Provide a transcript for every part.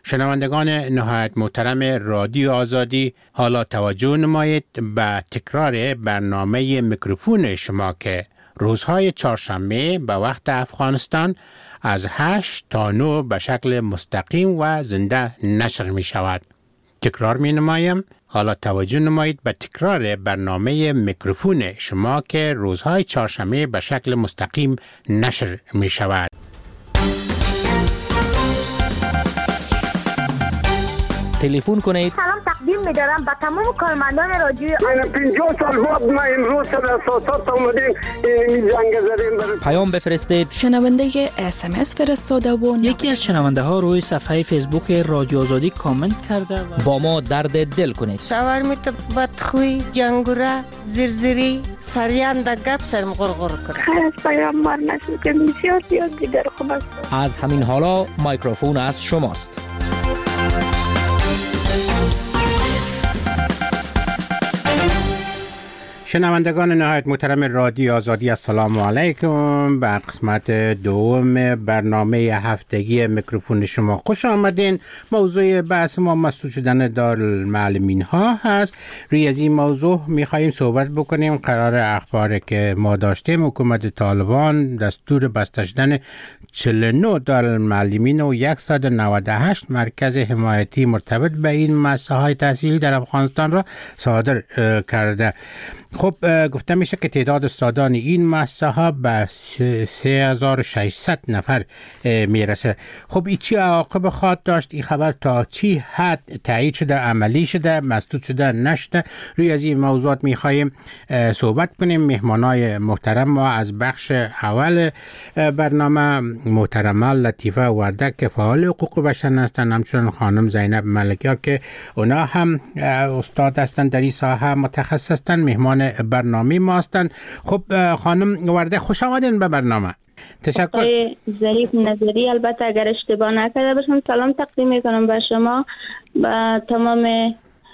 شنوندگان نهایت محترم رادیو آزادی، حالا توجه نمایید به تکرار برنامه میکروفون شما که روزهای چهارشنبه به وقت افغانستان از 8 تا 9 به شکل مستقیم و زنده نشر می شود. تکرار می نمایم، حالا توجه نمایید به تکرار برنامه میکروفون شما که روزهای چهارشنبه به شکل مستقیم نشر می شود. تلفن کنید. سلام تقدیم می‌دارم به تمام کارمندان رادیو. من 50 سال بعد ما امروز سر اساسات اومدیم این جنگ زدیم. پیام بفرستید. شنونده SMS فرستاده و یکی از شنونده ها روی صفحه فیسبوک رادیو آزادی کامنت کرده و با ما درد دل کنید. شاورمیت بدخوی، جنگوره، زرزری، سریان د گپ سرم غرغر کنه. خیلی پیامبر نشد که بسیار زیاد دیگر خوب است. از همین حالا میکروفون از شماست. شنوندگان نهایت محترم رادیو آزادی، السلام علیکم. به قسمت دوم برنامه هفتگی میکروفون شما خوش آمدین. موضوع بحث ما مسدود شدن دارالمعلمین ها هست. روی از این موضوع میخواییم صحبت بکنیم. قرار اخباری که ما داشتیم، حکومت طالبان دستور بسته شدن 49 دارالمعلمین و 198 مرکز حمایتی مرتبط به این مؤسسه‌های تحصیلی در افغانستان را صادر کرده. خب گفته میشه که تعداد استادان این مؤسسه‌ها به 3600 نفر میرسه. خب این چی عواقب خواهد داشت؟ این خبر تا چی حد تایید شده، عملی شده، مسدود شده، نشده؟ روی از این موضوعات میخواییم صحبت کنیم. مهمانای محترم ما از بخش اول برنامه محترمه لطیفه وردک که فعال حقوق بشر هستند، همچنین خانم زینب ملکیار که اونا هم استاد هستند، در این ساحه متخصص هستند، مهمان برنامه ما هستند. خب خانم وردک خوش آمدین به برنامه. تشکر. ظریف نظری، البته اگر اشتباه نکرده باشم سلام تقدیم میکنم به شما، به تمام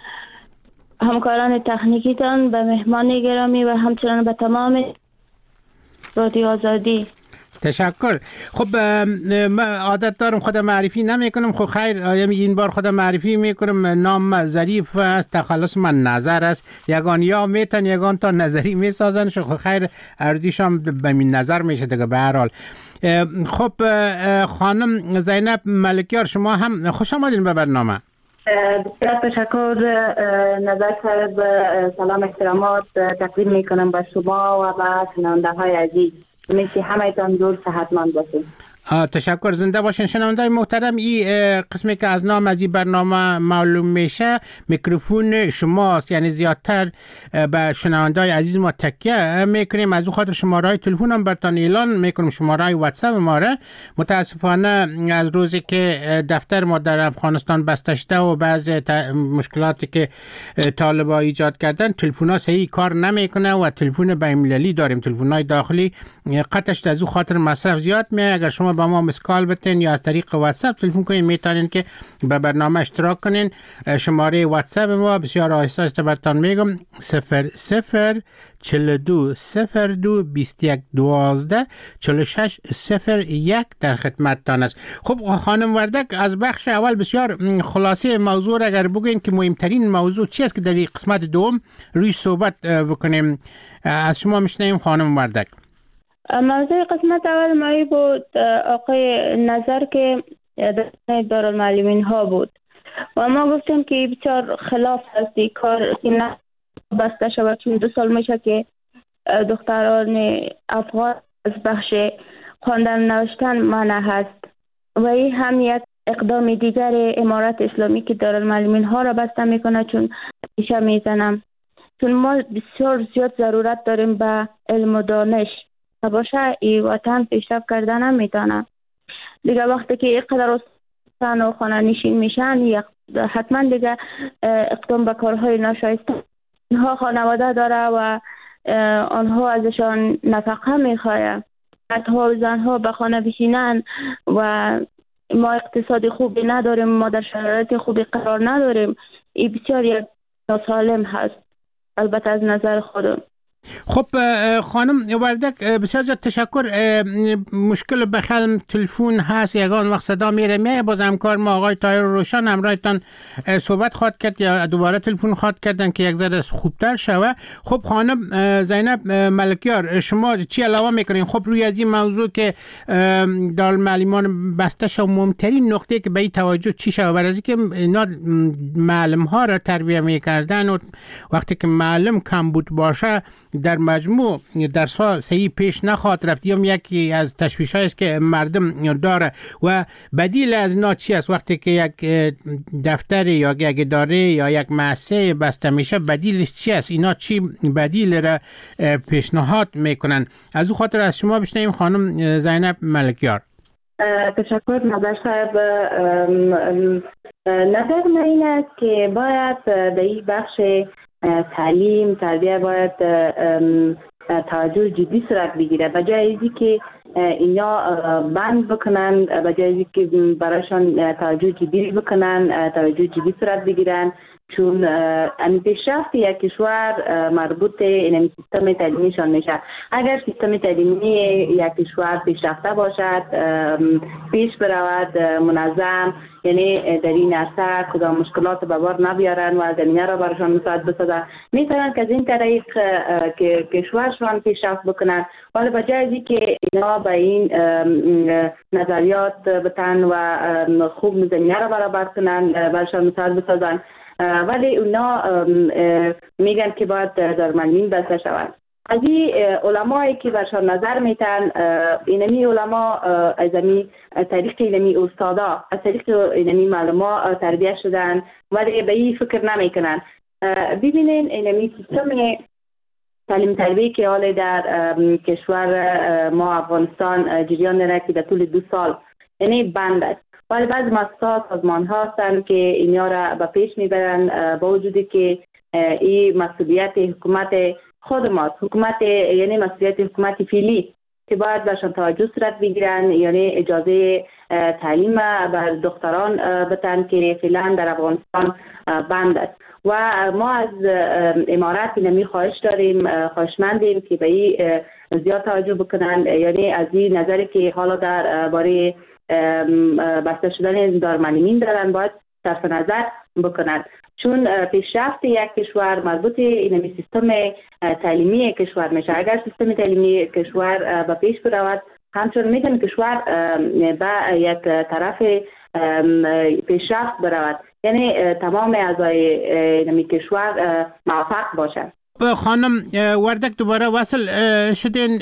همکاران تکنیکیتان، به مهمان گرامی و همچنین به تمام رادیو آزادی. تشکر. خب من عادت دارم خودم معرفی نمیکنم. خب خیر، این بار خودم معرفی میکنم. نام ظریف است، تخلص من نظر است. یگان یا میتن یگان تا نظری میسازن. خب خیر، اردیشم به من نظر میشه دیگه. به هر حال خب خانم زینب ملکیار، شما هم خوش آمدین به برنامه. بسیار تشکر نظر صاحب. سلام احترامات تقدیم میکنم به شما و به شنونده های عزیز. مثل همه تان دور صحتمند باشید. تشکر، زنده باشین. شنونده‌های محترم، این قسمی که از نام از این برنامه معلوم میشه میکروفون شماست، یعنی زیادتر به شنونده‌های عزیز ما تکیه میکنیم. از اون خاطر شماره‌های تلفن هم براتون اعلان میکنم، شماره‌های واتساپ ما را. متاسفانه از روزی که دفتر ما در افغانستان بسته شده و بعض مشکلاتی که طالبا ایجاد کردن، تلفن‌ها صحیح کار نمیکنه و تلفن بین‌المللی داریم، تلفن‌های داخلی قطعش از اون خاطر مصرف زیاد میاد. اگر شما با ما مسکال بتین یا از طریق واتساپ تلفن کنین، میتونین که به برنامه اشتراک کنین. شماره واتساپ ما بسیار آهسته براتون میگم 0042 02 21 12 46 01 در خدمتتان است. خب خانم وردک، از بخش اول بسیار خلاصه موضوع را اگر بگین که مهمترین موضوع چی است که در این قسمت دوم روی صحبت بکنیم، از شما میشنویم خانم وردک. موضوع قسمت اول مایی بود آقای نظر که دارالمعلمین ها بود و ما گفتیم که بسیار خلاف هستی کار که نه بسته شود، چون 2 سال میشه که دختران افغان از بخش خواندن نوشتن منع هست و این هم یک اقدام دیگر امارت اسلامی که دارالمعلمین ها را بسته میکنه، چون میشه میزنم، چون ما بسیار زیاد ضرورت داریم به علم و دانش باشه. ای وطن پیشرفت کردن نمیتونه دیگه. وقتی که اینقدر استان و خانه نشین میشن، حتما دیگه اقدام به کارهای ناشایسته. اینها خانواده داره و آنها ازشان نفقه میخواه، مردها و زنها به خانه بشینن و ما اقتصاد خوبی نداریم، ما در شرایط خوبی قرار نداریم. این بسیار یک ناسالم هست، البته از نظر خودم. خب خانم وردک بسیار زیاد تشکر. مشکل بخل تلفن هست، یگان وقت صدا میره باز همکار ما آقای طاهر روشن همراهتان صحبت خواهد کرد یا دوباره تلفن خواهد کردن که یک ذره خوبتر شوه. خب خانم زینب ملکیار شما چی علاوه میکنین؟ خب روی از این موضوع که دارالمعلمان بسته شو، مهمترین نقطه که به این توجه چی شوه؟ برای از اینکه اینا معلم ها را تربیه میکردن و وقتی که معلم کم بود باشه در مجموع درس‌ها صحیح پیش نخواهد رفت. یکی از تشویش‌هایی است که مردم داره و بدیل از اینا چی است؟ وقتی که یک دفتر یا یک اداره یا یک مؤسسه بسته میشه بدیلش چی است؟ اینا چی بدیل را پیشنهاد میکنن؟ از او خاطر از شما بشنویم خانم زینب ملکیار. تشکر نظر صاحب. نظر من این است که باید در این بخش تعلیم تربیه باید توجه جدی صورت بگیره، بجای اینکه که اینا بند بکنن، بجای اینکه که برایشان توجه جدی بکنن، توجه جدی صورت بگیرن، چون این پیشرفت یک کشور مربوط این سیستم تعلیمیشان میشه. اگر سیستم تعلیمی یک کشور پیشرفته باشد، پیش برود، منظم، یعنی در این عرصه کدام مشکلات به بار نبیارن و زمینه را برایشان مساعد بسازن، میتونن که از این طریق که کشورشان پیشرفت بکنن. ولی بجای از اینکه اینا به این نظریات بتن و خوب زمینه را برابر کنن، برایشان مساعد بسازن، ولی اونا میگن که باید دارالمعلمین بسته شود. از این علمایی که برشان نظر میتن، اینمی علما از این طریق اینمی استادا از طریق اینمی معلوما تربیه شدن ولی به این فکر نمیکنن. ببینین اینمی سیستم تعلیم تربیه که حال در کشور ما افغانستان جریان داره که در طول 2 سال یعنی بند است، ولی بعض مؤسسات سازمان ها هستن که اینا را به پیش میبرن با وجودی که این مسئولیت حکومت خود ماست، حکومت یعنی مسئولیت حکومت فعلی که باید برشان توجه صورت بگیرن، یعنی اجازه تعلیم بر دختران بتن که فعلا در افغانستان بند است. و ما از امارات نمی خواهش داریم، خواهشمندیم که به این زیاد توجه بکنن، یعنی از این نظری که حالا در باره بسته شدن دارالمعلمین دارن باید صرف نظر بکنن، چون پیشرفت یک کشور مربوط این سیستم تعلیمی کشور میشه. اگر سیستم تعلیمی کشور به پیش برود، همچنین میتونه کشور به یک طرف پیشرفت برود، یعنی تمام اعضای کشور موفق باشند. خانم وردک دوباره وصل شدین.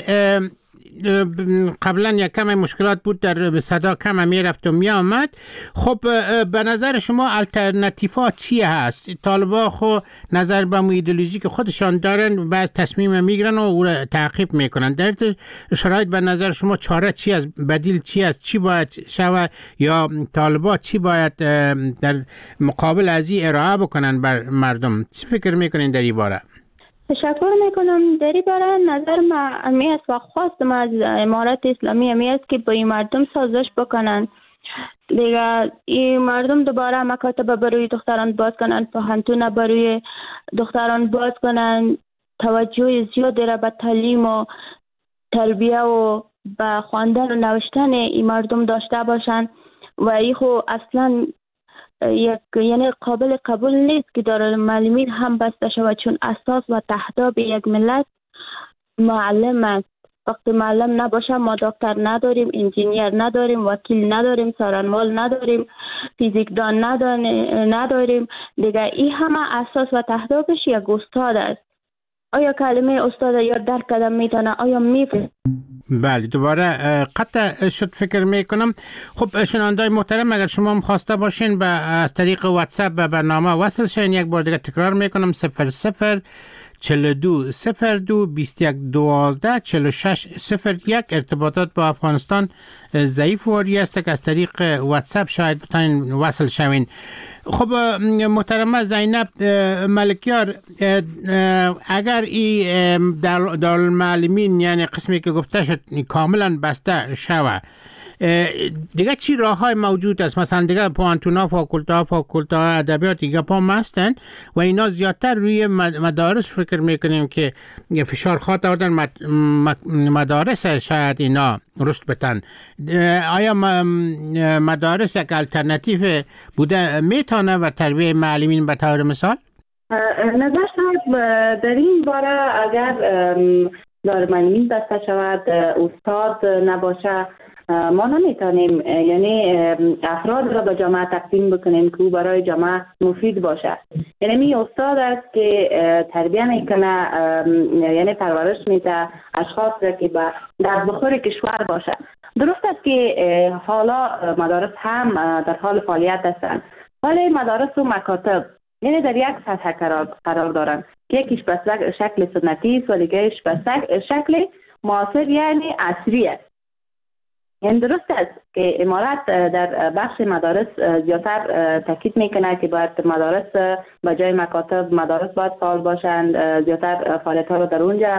قبلا یک کم مشکلات بود، در صدا کم میرفت و میامد. خب به نظر شما الटरनेटिव्ها چی هست؟ طالبا خو نظر به ایدئولوژی که خودشان دارن بعض تصمیم میگیرن و او را تعقیب میکنن. در شرایط به نظر شما چاره چی است؟ بدیل چی است؟ چی باید شود یا طالبا چی باید در مقابل از این ارائه بکنن بر مردم؟ چی فکر میکنین در این باره؟ تشکر میکنم. در این باره نظر ما امی است و خواستم از امارت اسلامی امی است که با این مردم سازش بکنن دیگه. این مردم دوباره مکاتب بروی دختران باز کنن، پوهنتون بروی دختران باز کنن، توجه زیاد را به تعلیم و تربیه و به خواندن و نوشتن این مردم داشته باشن و این خو اصلا یعنی قابل قبول نیست که دارالمعلمین هم بسته شود، چون اساس و تهداب یک ملت معلم است. وقتی معلم نباشه ما دکتر نداریم، انجینیر نداریم، وکیل نداریم، سارنوال نداریم، فیزیکدان نداریم دیگه. این همه اساس و تهدابش یک استاد است. آیا کلمه استاد یا در کدام میتونه؟ آیا میفهمه؟ بله دوباره قطع شد فکر میکنم. خب شنوندای محترم، اگر شما خواسته باشین از طریق واتساپ به برنامه وصل شین، یک بار دیگه تکرار میکنم 00 42 02 21 12 46 01. ارتباطات با افغانستان ضعیف واری است که از طریق واتساپ شاید بتاین وصل شوین. خب محترمه زینب ملکیار، اگر این دارالمعلمین یعنی قسمی که گفته شد کاملا بسته شوه، دیگه چی راه‌های موجود است؟ مثلا دیگه پوانتونا، فاکولته ادبیات دیگه پام هستن و اینا زیادتر روی مدارس فکر میکنیم که فشار خواهد آوردن مدارس شاید اینا رشد بتن. آیا مدارس یک الٹرناتیو بوده میتونه و تربیه معلمین به طور مثال؟ نظر صاحب در این باره اگر دارالمعلمین بسته شود، استاد نباشه، ما نمیتونیم یعنی افراد را به جامعه تقسیم بکنیم که او برای جامعه مفید باشه. یعنی می استاد است که تربیه میکنه، یعنی پرورش میده اشخاص را که به در بخور کشور باشه. درست است که حالا مدارس هم در حال فعالیت هستند، ولی مدارس و مکاتب یعنی در یک سطح قرار دارند که یکیش به شکل سنتی است و دیگهش به شکل معاصر یعنی عصری است. یعنی درست است که امارات در بخش مدارس زیادتر تاکید میکنه که باید مدارس به جای مکاتب مدارس باید فعال باشند، زیادتر فعالیت ها رو در اونجا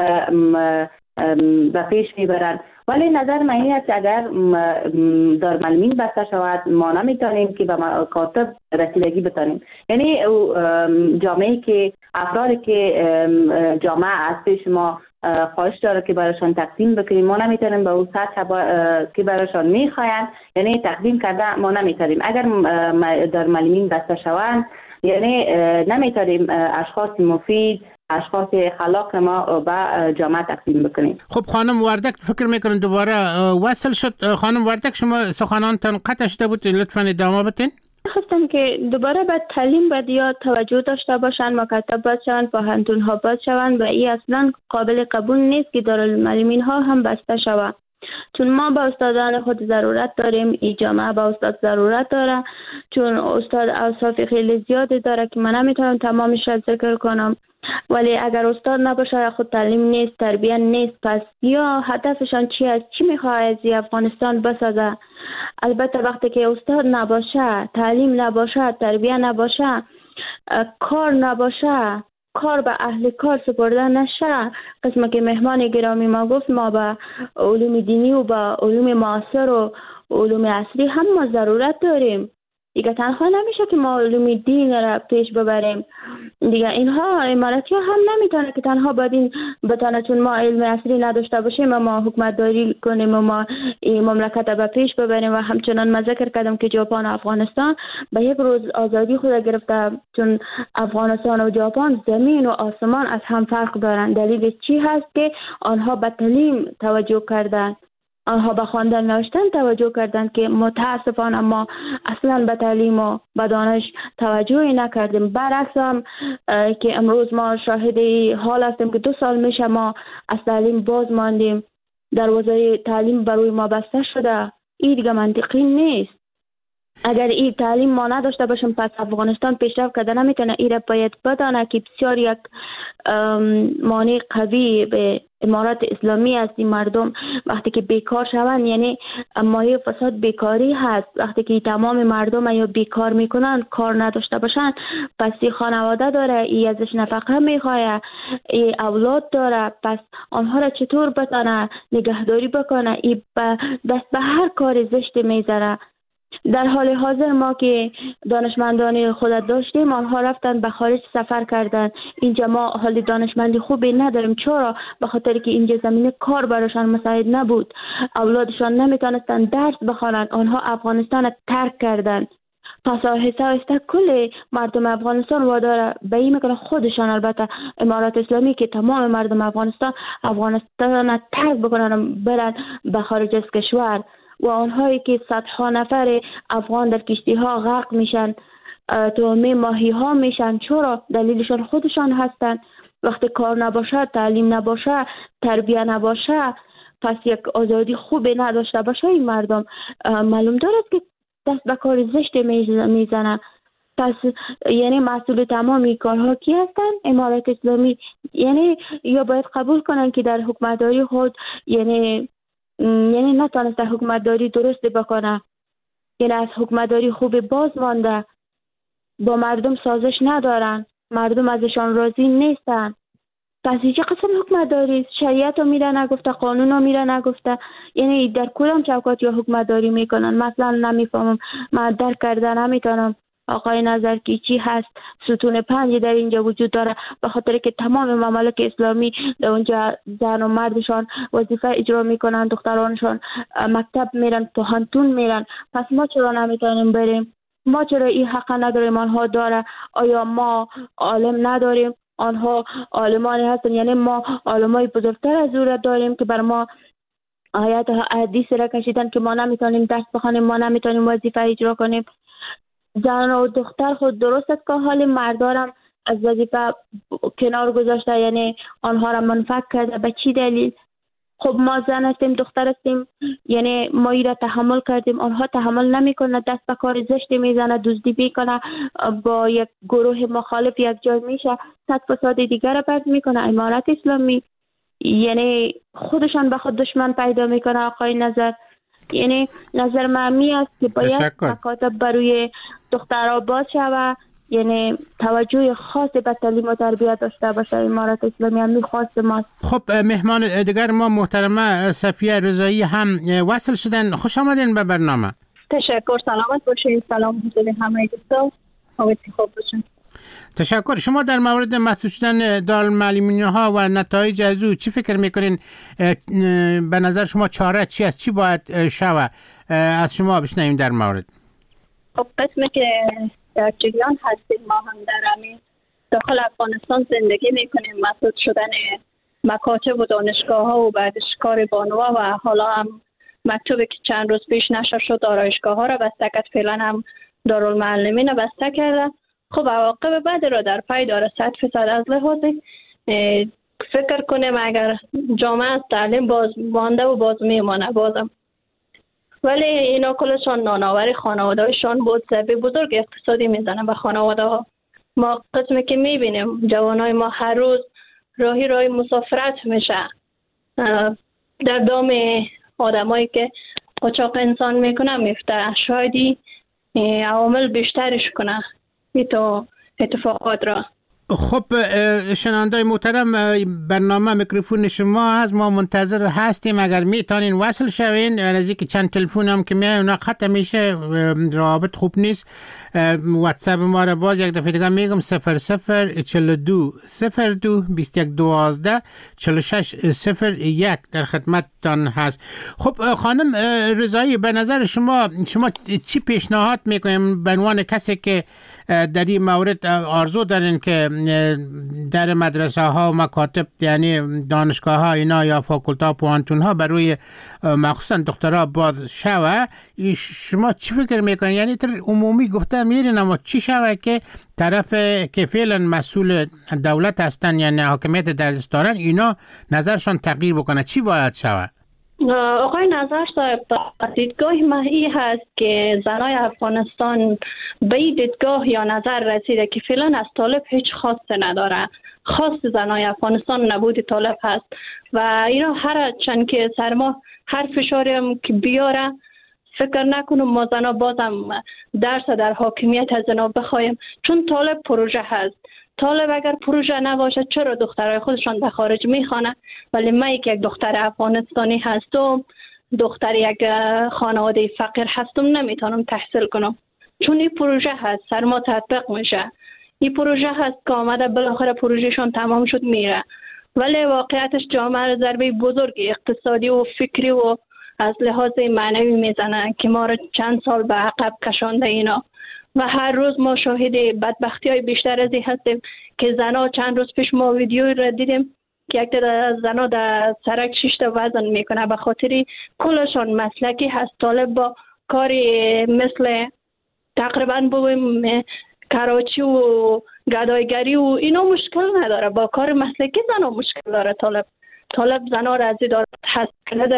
به پیش میبرند. ولی نظر من این است اگر دارالمعلمین بسته شود ما نمیتونیم که به مکاتب رسیدگی بتانیم. یعنی جامعه که افرادی که جامعه از پیش ما خواهش داره که برایشان تقدیم بکنیم، ما نمیتونیم به اون سطح که برایشان میخواین یعنی تقدیم کرده ما نمیتونیم. اگر دارالمعلمین بسته شوند یعنی نمیتونیم اشخاص مفید، اشخاص خلاق ما به جامعه تقدیم بکنیم. خب خانم وردک فکر میکنم دوباره وصل شد. خانم وردک شما سخنانتان قطع شده بود، لطفاً ادامه بدین. خواستم که دوباره به تعلیم باید یا توجه داشته باشند، مکاتب باید شوند، پوهنتون ها باید شوند و این اصلا قابل قبول نیست که دارالمعلمین ها هم بسته شوند. چون ما با استادان خود ضرورت داریم، این جامعه با استاد ضرورت داره، چون استاد اوصاف خیلی زیادی داره که من نمیتونم تمامش را ذکر کنم. ولی اگر استاد نباشه خود تعلیم نیست، تربیت نیست. پس یا هدفشان چی است؟ چی میخواه از افغانستان بسازه؟ البته وقتی که استاد نباشه، تعلیم نباشه، تربیت نباشه، کار نباشه، کار به اهل کار سپرده نشه، قسمه که مهمان گرامی ما گفت ما به علوم دینی و به علوم معاصر و علوم عصری هم ما ضرورت داریم. دیگه تنها نمیشه که ما علوم دین را پیش ببریم. دیگه اینها اماراتی ها هم نمیتونه که تنها بدین بتانه، چون ما علم عصری نداشته باشیم و ما حکومت داری کنیم و ما این مملکت را پیش ببریم. و همچنان من ذکر کردم که ژاپن و افغانستان به یک روز آزادی خود گرفته، چون افغانستان و ژاپن زمین و آسمان از هم فرق دارند. دلیل چی هست؟ که آنها به تعلیم توجه کردند، آنها به خواندن نوشتن توجه کردند که متاسفانه ما اصلا به تعلیم و به دانش توجهی نکردیم. برعکس هم که امروز ما شاهد حال هستیم که 2 سال میشه ما از تعلیم باز ماندیم، دروازه تعلیم بروی ما بسته شده. این دیگه منطقی نیست. اگر این تعلیم ما نداشته باشیم پس افغانستان پیشرفت کرده نمیتونه. این باید بدانه که بسیار یک مانع قوی به امارات اسلامی است. این مردم وقتی که بیکار شوند یعنی مایه فساد بیکاری هست. وقتی که تمام مردم یا بیکار میکنن، کار نداشته باشن، پس این خانواده داره، این ازش نفقه میخواه، این اولاد داره، پس آنها را چطور بتانه نگهداری بکنه؟ این دست به هر کار زشت میذاره. در حال حاضر ما که دانشمندان خود داشتیم، آنها رفتن به خارج سفر کردن. اینجا ما حال دانشمندی خوبی نداریم. چرا؟ به خاطر که اینجا زمین کار براشان مساعد نبود. اولادشان نمیتونستن درس بخوانند. آنها افغانستان ترک کردن. پس آهسته کل مردم افغانستان وادار به این میکنه خودشان، البته امارات اسلامی، که تمام مردم افغانستان ترک بکنن برن به خارج از کشور. و آنهایی که صدها نفر افغان در کشتی ها غرق میشن، تومه ماهی ها میشن، چرا؟ دلیلشان خودشان هستن. وقتی کار نباشه، تعلیم نباشه، تربیت نباشه، پس یک آزادی خوبی نداشته باشه، این مردم معلوم دارد که دست به کار زشت میزنه. پس یعنی مسئول تمام این کارها کی هستن؟ امارات اسلامی. یعنی یا باید قبول کنن که در حکومتداری خود یعنی نتونسته حکومتداری درست بکنه، یعنی از حکومتداری خوب باز مانده، با مردم سازش ندارن، مردم ازشان راضی نیستن. پس چه قسم حکمتداری است؟ شریعت رو میره نگفته، قانون رو میره نگفته. یعنی در کدام چوکات یا حکمتداری میکنن؟ مثلا نمیفهمم، من درک کرده نمیتونم آقای نظر که چی هست ستون 5 در اینجا وجود داره، به خاطر که تمام ممالک اسلامی در اونجا زن و مردشان وظیفه اجرا میکنن، دخترانشان مکتب میرن، پوهنتون میرن. پس ما چرا نمیتونیم بریم؟ ما چرا این حق نداریم؟ آنها داره. آیا ما عالم نداریم؟ آنها عالمانی هستن. یعنی ما عالمای بزرگتر از او را داریم که بر ما آیات حدیث را کشیدن که ما نمیتونیم درس بخونیم، ما نمیتونیم وظیفه اجرا کنیم. زن و دختر خود درست است که حال مردارم از وظیفه کنار گذاشته، یعنی آنها را منفعت کرده. به چی دلیل؟ خب ما زن هستیم، دختر هستیم، یعنی ما ای را تحمل کردیم، آنها تحمل نمیکنه، دست به کار زشتی میزنه، دزدی میکنه، با یک گروه مخالف یک جای میشه، صد فساد دیگر را پس میکنه. امارت اسلامی یعنی خودشان به خود دشمن پیدا میکنه. آقای نظر، یعنی نظر معمی است که باید مکاتب برای دخترها باز شود، یعنی توجه خاص به تعلیم و تربیت داشته باشه. امارت اسلامی هم خواست ماست. خب مهمان دیگر ما محترمه صفیه رضایی هم وصل شدن. خوش آمدین به برنامه. تشکر، سلامت باشید. سلام حضور همه دوستان، امیدوارم خوب باشین. تشکر. شما در مورد مسدود شدن دارالمعلمین ها و نتایج از او چی فکر میکنین؟ به نظر شما چاره چی است؟ چی باید شود؟ از شما بشنویم در مورد. خب قسمی که در جریان هستیم، ما هم در همین داخل افغانستان زندگی میکنیم. مسدود شدن مکاتب و دانشگاه ها و بعدش کار بانوا و حالا هم مکتوبی که چند روز پیش نشر شد آرایشگاه ها را بسته کرد، فعلا هم دارالمعلمین را بسته کرده. خب عواقب بعد را در پی داره. 100% از لحاظ فکر کنیم اگر جامعه از تعلیم باز مانده و باز میمانه بازم، ولی اینا کلشان نانآوری خانواده‌شان بود، ضربه بزرگ اقتصادی میزنه به خانواده ها. ما قسمی که میبینیم جوانای ما هر روز راهی مسافرت میشه در دام آدمایی که قاچاق انسان میکنه میفته. شایدی عوامل بیشترش کنه تو اتفاقات را. خب شنوندای محترم، برنامه میکروفون شما هست، ما منتظر هستیم. اگر میتونین وصل شوین، از اینکه چند تلفن هم که میای اونا ختم میشه، رابط خوب نیست. واتساپ ما را باز یک دفعه دیگه میگم 0042 02 21 12 46 01 در خدمتتان هست. خب خانم رضایی، به نظر شما چی پیشنهاد میکنیم به عنوان کسی که در این مورد آرزو دارین که در مدرسه ها و مکاتب، یعنی دانشگاه ها اینا یا فاکولته ها پوهنتون ها برای مخصوصا دخترها باز شوه، شما چی فکر میکنین؟ یعنی تر عمومی گفته میرین، اما چی شوه که طرف که فعلا مسئول دولت هستن یعنی حاکمیت در دست دارن اینا نظرشان تغییر بکنه؟ چی باید شوه؟ آقای نظر صاحب، دیدگاه ماهی هست که زنای افغانستان به دیدگاه یا نظر رسیده که فعلا از طالب هیچ خواسته نداره. خواست زنای افغانستان نبود طالب هست و اینا هر چند که سر ما هر فشاری هم که بیاره، فکر نکنم ما زنا بازم درس در حاکمیت از زنا بخوایم، چون طالب پروژه هست. طالب اگر پروژه نباشه چرا دخترای خودشان به خارج میخوانه؟ ولی من یک دختر افغانستانی هستم، دختر یک خانواده فقیر هستم، نمیتونم تحصیل کنم چون این پروژه هست، سر ما تطبیق میشه. این پروژه هست که آمده بالاخره پروژهشون تمام شد میره، ولی واقعیتش جامعه را ضربه بزرگی اقتصادی و فکری و از لحاظ معنوی میزنن که ما را چند سال به عقب کشانده اینا. و هر روز ما شاهد بدبختی های بیشتر از این هستیم که زنا، چند روز پیش ما ویدیوی را دیدیم که یک از زنا در سرک 6 تا وزن میکنه، به خاطر کلشان مسلکی هست. طالب با کاری مثل تقریبا بگویم کراچی و گدایگری و اینا مشکل نداره، با کار مسلکی زنا مشکل داره. طالب زنا رازی داره هست،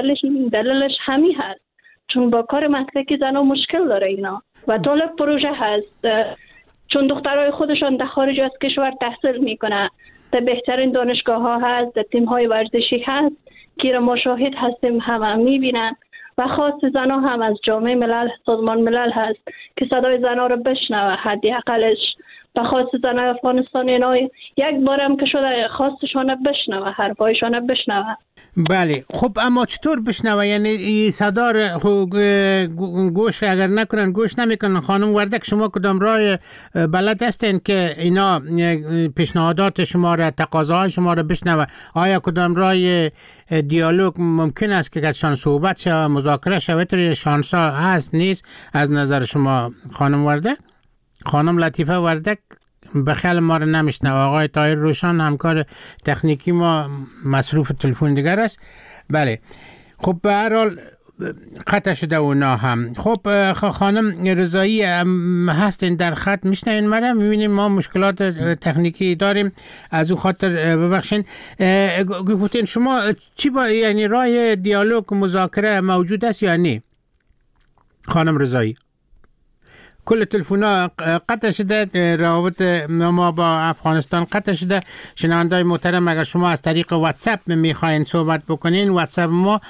دلیلش همین هست چون با کار مسلکی زنا مشکل داره اینا. و طالب پروژه هست چون دخترای خودشان در خارج از کشور تحصیل میکنه، در بهترین دانشگاه ها هست، در تیم های ورزشی هست که ما شاهد هستیم، همه میبینن. و خاص زنها هم از جامعه ملل، سازمان ملل هست که صدای زنها رو بشنوه حداقلش. به خواست زنای افغانستان اینا یک بارم که شده خواستشان بشنوه، حرفایشان بشنوه. بله خب اما چطور بشنوه؟ یعنی صدا گوش اگر نکنن گوش نمیکنن. خانم وردک شما کدام راه بلد هستین که اینا پیشنهادات شما را، تقاضاهای شما را بشنوه؟ آیا کدام راه دیالوگ ممکن است که کسان صحبت شود، مذاکره شود؟ شانسا هست نیست از نظر شما خانم وردک؟ خانم لطیفه وردک بخیال ما رو نمیشنوه. آقای طاهر روشن همکار تکنیکی ما مصروف تلفن دیگر است. بله خب به هر حال قطع شده اونا هم. خب خانم رضایی هستین در خط، میشنوین مرا؟ میبینیم ما مشکلات تکنیکی داریم، از او خاطر ببخشین. گفتین شما چی یعنی راه دیالوگ مذاکره موجود است یا نه خانم رضایی؟ کل تلفونا قطع شده، روابط ما با افغانستان قطع شده. شنوندای محترم اگر شما از طریق واتساپ میخواین صحبت بکنین، واتساپ ما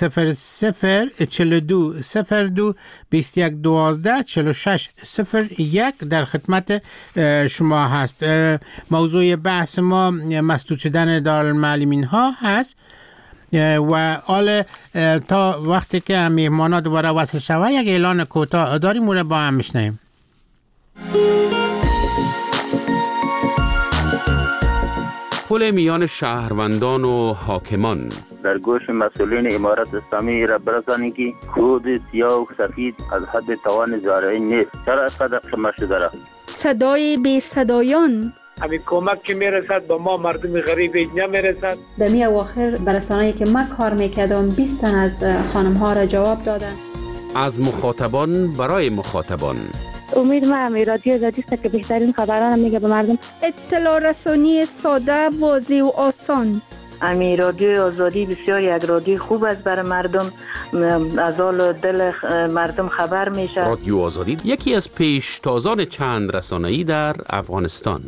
0042 02 21 12 46 01 در خدمت شما هست. موضوع بحث ما مسدود شدن دارالمعلمین ها هست و حال تا وقتی که میهمانا دوباره وصل شوه یک اعلان کوتاه داریم، اون با هم میشنیم. پل میان شهروندان و حاکمان در گوش مسئولین امارت اسلامی را برسانید که خود سیاه و سفید از حد توان زارعی نیست. چرا اینقدر قمه شده را؟ صدای بی صدایان، همین کمک که میرسد به ما مردم غریب نمیرسد. در می اواخر برسانه‌ای که من کار میکردم 20 تن از خانم ها را جواب دادن. از مخاطبان برای مخاطبان. امید ما هم رادیو آزادی است که بهترین خبران میگه به مردم. اطلاع رسانی ساده، واضح و آسان. امی رادیو آزادی بسیار یک رادیو خوب است برای مردم، از حال دل مردم خبر میشه. رادیو آزادی یکی از پیشتازان چند رسانه‌ای در افغانستان.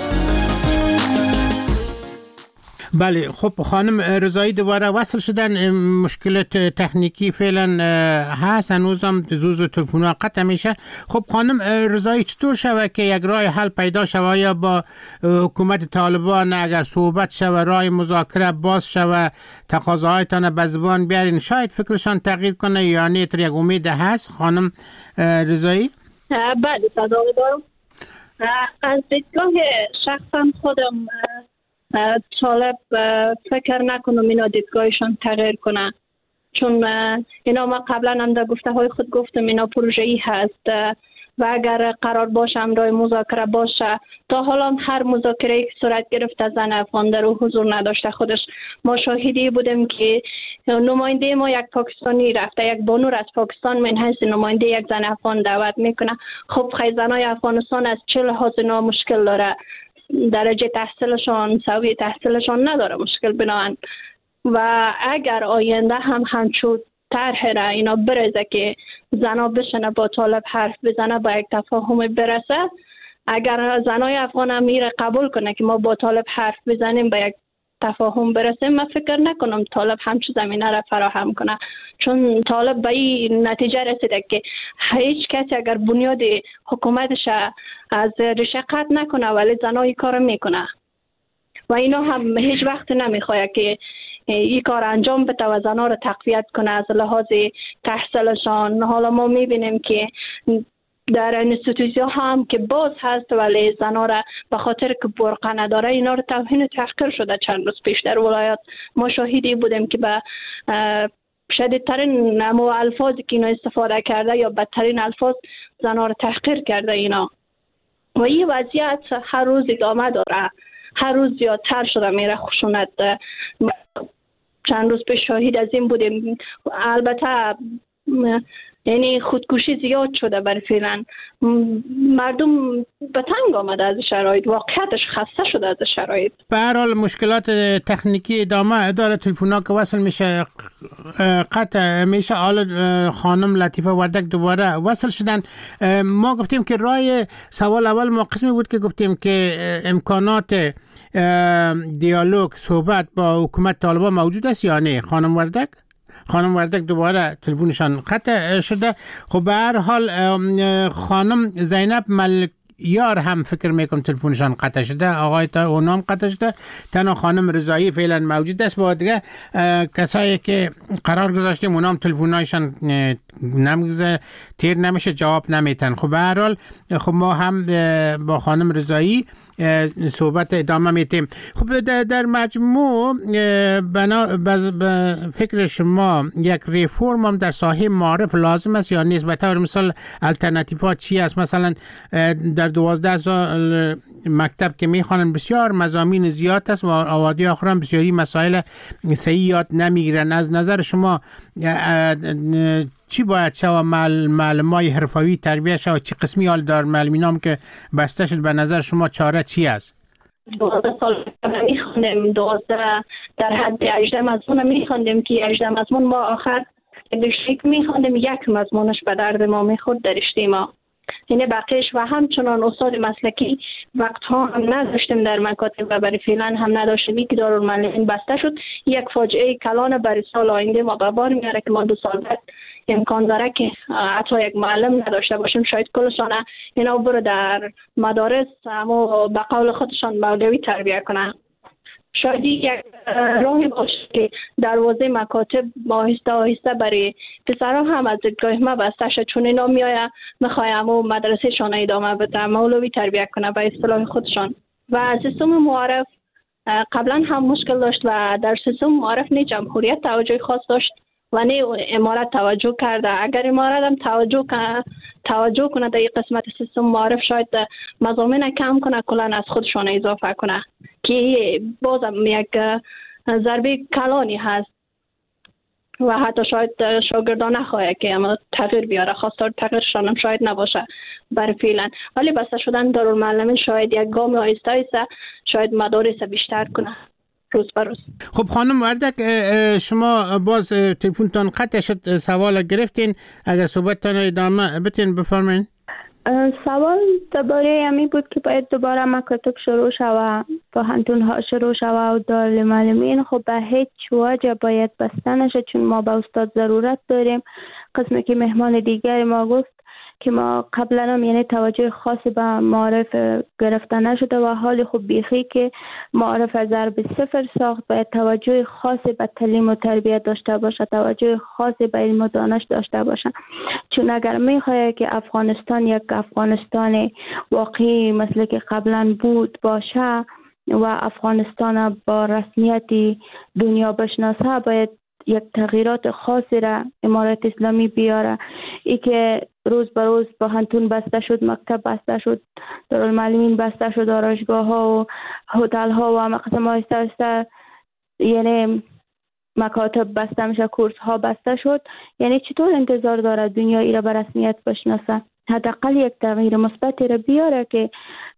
بله خب خانم رضایی دوباره وصل شدن. مشکلات تکنیکی فعلا هست، هنوزم زوز و تلفن‌ها قطع میشه. خب خانم رضایی چطور شوه که یک راه حل پیدا شوه؟ یا با حکومت طالبان اگر صحبت شوه، راه مذاکره باز شوه، تقاضاهایتان به زبان بیارین، شاید فکرشان تغییر کنه یا نه؟ یک امید هست خانم رضایی؟ بله صدا دارم. از دیدگاه شخصا خودم طالب فکر نکنم اینا دیدگاهشان تغییر کنه، چون اینا ما قبلا هم در گفته های خود گفتم اینا پروژه‌ای هست و اگر قرار باشه امرای مذاکره باشه، تا حالا هر مذاکره‌ای که صورت گرفت از زن افغان در حضور نداشته. خودش ما شاهدی بودیم که نماینده ما یک پاکستانی رفته، یک بانو از پاکستان من حیث نماینده یک زن افغان دعوت میکنه. خب خیلی زنای افغانستان از چه لحاظ اینا مشکل داره؟ درجه تحصیلشان، سویه تحصیلشان نداره مشکل بناهن. و اگر آینده هم همچون طرح را اینا برزه که زنا بشنه با طالب حرف بزنه، با یک تفاهم برسه، اگر زنای افغان هم میره قبول کنه که ما با طالب حرف بزنیم، با یک تفاهم برسیم، من فکر نکنم طالب همچون زمینه را فراهم کنه، چون طالب به این نتیجه رسیده که هیچ کسی اگر بنیاد حکومتش از ریشه قطع نکنه ولی زنای کار میکنه و اینا هم هیچ وقت نمیخواه که این کار انجام بده و زنها را تقویت کنه از لحاظ تحصیلشان. حالا ما میبینیم که در انستیتوسیون هم که باز هست ولی زنها را به خاطر که برقه نداره اینا را توهین تحقیر شده. چند روز پیش در ولایات ما شاهدی بودیم که به شدیدترین الفاظی که اینا استفاده کرده یا بدترین الفاظ زنها را تحقیر کرده اینا. و این وضعیت هر روز ادامه داره، هر روز زیادتر شده میره خشونت. چند روز پیش شاهد از این بودیم. البته یعنی خودکشی زیاد شده برای فعلا مردم به تنگ آمده از شرایط، واقعیتش خسته شده از شرایط. به هر حال مشکلات تکنیکی ادامه داره، تلفن‌ها که وصل میشه قطع میشه. حالا خانم لطیفه وردک دوباره وصل شدن. ما گفتیم که راه سوال اول ما قسمی بود که گفتیم که امکانات دیالوگ صحبت با حکومت طالبان موجود است یا نه خانم وردک؟ خانم وردک دوباره تلفنشان قطع شده. خب به هر حال خانم زینب بسیار هم فکر میکنم تلفنشان قطع شده، آقای تا اونام قطع شده. تنها خانم رضایی فعلا موجود است. با دیگه کسایی که قرار گذاشتیم اونام تلفنایشان نمیگذاره، تیر نمیشه، جواب نمیتن. خب به هر حال خب ما هم با خانم رضایی صحبت ادامه میتیم. خب در مجموع فکر شما یک ریفورم هم در ساحه معارف لازم است یا نیست؟ به طور مثال الटरनेटिव‌ها چی است؟ مثلا در 12 سال مکتب که میخوانن بسیار مضامین زیاد است و آوادی آخر هم بسیاری مسائل صحیح یاد نمیگیرن. از نظر شما چی باید شود؟ معلمای حرفوی تربیه شود چی قسمی حال دار معلمین هم که بسته شد؟ به نظر شما چاره چی است؟ 12 سال میخوندیم، 12 در حد 18 مضمون میخوندیم که 18 مضمون ما آخر یک میخوندیم، یک مضمونش به درد ما میخورد در اجتماع، یعنی بقیش و همچنان استاد مسلکی وقت ها هم نداشتیم در مکاتب و برای فعلا هم نداشتیم که دارالمعلمین بسته شد. یک فاجعه کلان برای سال آینده ما به بار میاره که ما 2 سال بعد امکان داره که حتی یک معلم نداشته باشیم، شاید کلشان اینا برو در مدارس اما به قول خودشان مولوی تربیه کنن. شاید یک راهی باشه که دروازه مکاتب آهسته آهسته برای پسرها هم از دیدگاه ما بسته شد، چون اینا میآید میخوایم و مدرسه شان ادامه بده، مولوی تربیه کنه به اصطلاح خودشان. و سیستم معارف قبلا هم مشکل داشت و در سیستم معارف نه جمهوریت توجه خاص داشت و نه امارت توجه کرده. اگر امارت هم توجه کنه در این قسمت سیستم معارف، شاید مضامین کم کنه، کلا از خودشان اضافه کنه که بازم یک ضربه کلانی هست و حتی شاید شاگردان نخواهد که اما تغییر بیاره، خواستار تغییرشان هم شاید نباشه برای فعلا، ولی بسته شدن دارالمعلمین شاید یک گام آهسته آهسته شاید مدارس بیشتر کنه روز به روز. خب خانم وردک، شما باز تلفنتان قطع شد، سوال گرفتین، اگر صحبتتان ادامه بتین بفرمایید. سوال درباره همی بود که باید دوباره مکاتب شروع شود، پوهنتون ها شروع شود و دارالمعلمین خب به هیچ وجه باید بسته نشه، چون ما به استاد ضرورت داریم. قسمی که مهمان دیگر ما گفت که ما قبلا هم یعنی توجه خاصی به معارف گرفته نشده و حال خوب بیخی که معارف از ضرب 0 ساخت، باید توجه خاصی به تعلیم و تربیت داشته باشه، توجه خاصی به علم و دانش داشته باشه. چون اگر میخواد که افغانستان یک افغانستان واقعی مثل که قبلا بود باشه و افغانستان با رسمیت دنیا بشناسه، باید یک تغییرات خاصی را امارت اسلامی بیاره. ای که روز به روز پوهنتون بسته شد، مکتب بسته شد، دارالمعلمین بسته شد، آرایشگاه ها و هتل ها و مقسم آهسته آهسته یعنی مکاتب بسته میشه، کورس ها بسته شد، یعنی چطور انتظار داره دنیا ای را به رسمیت بشناسه؟ حداقل یک تغییر مثبتی را بیاره که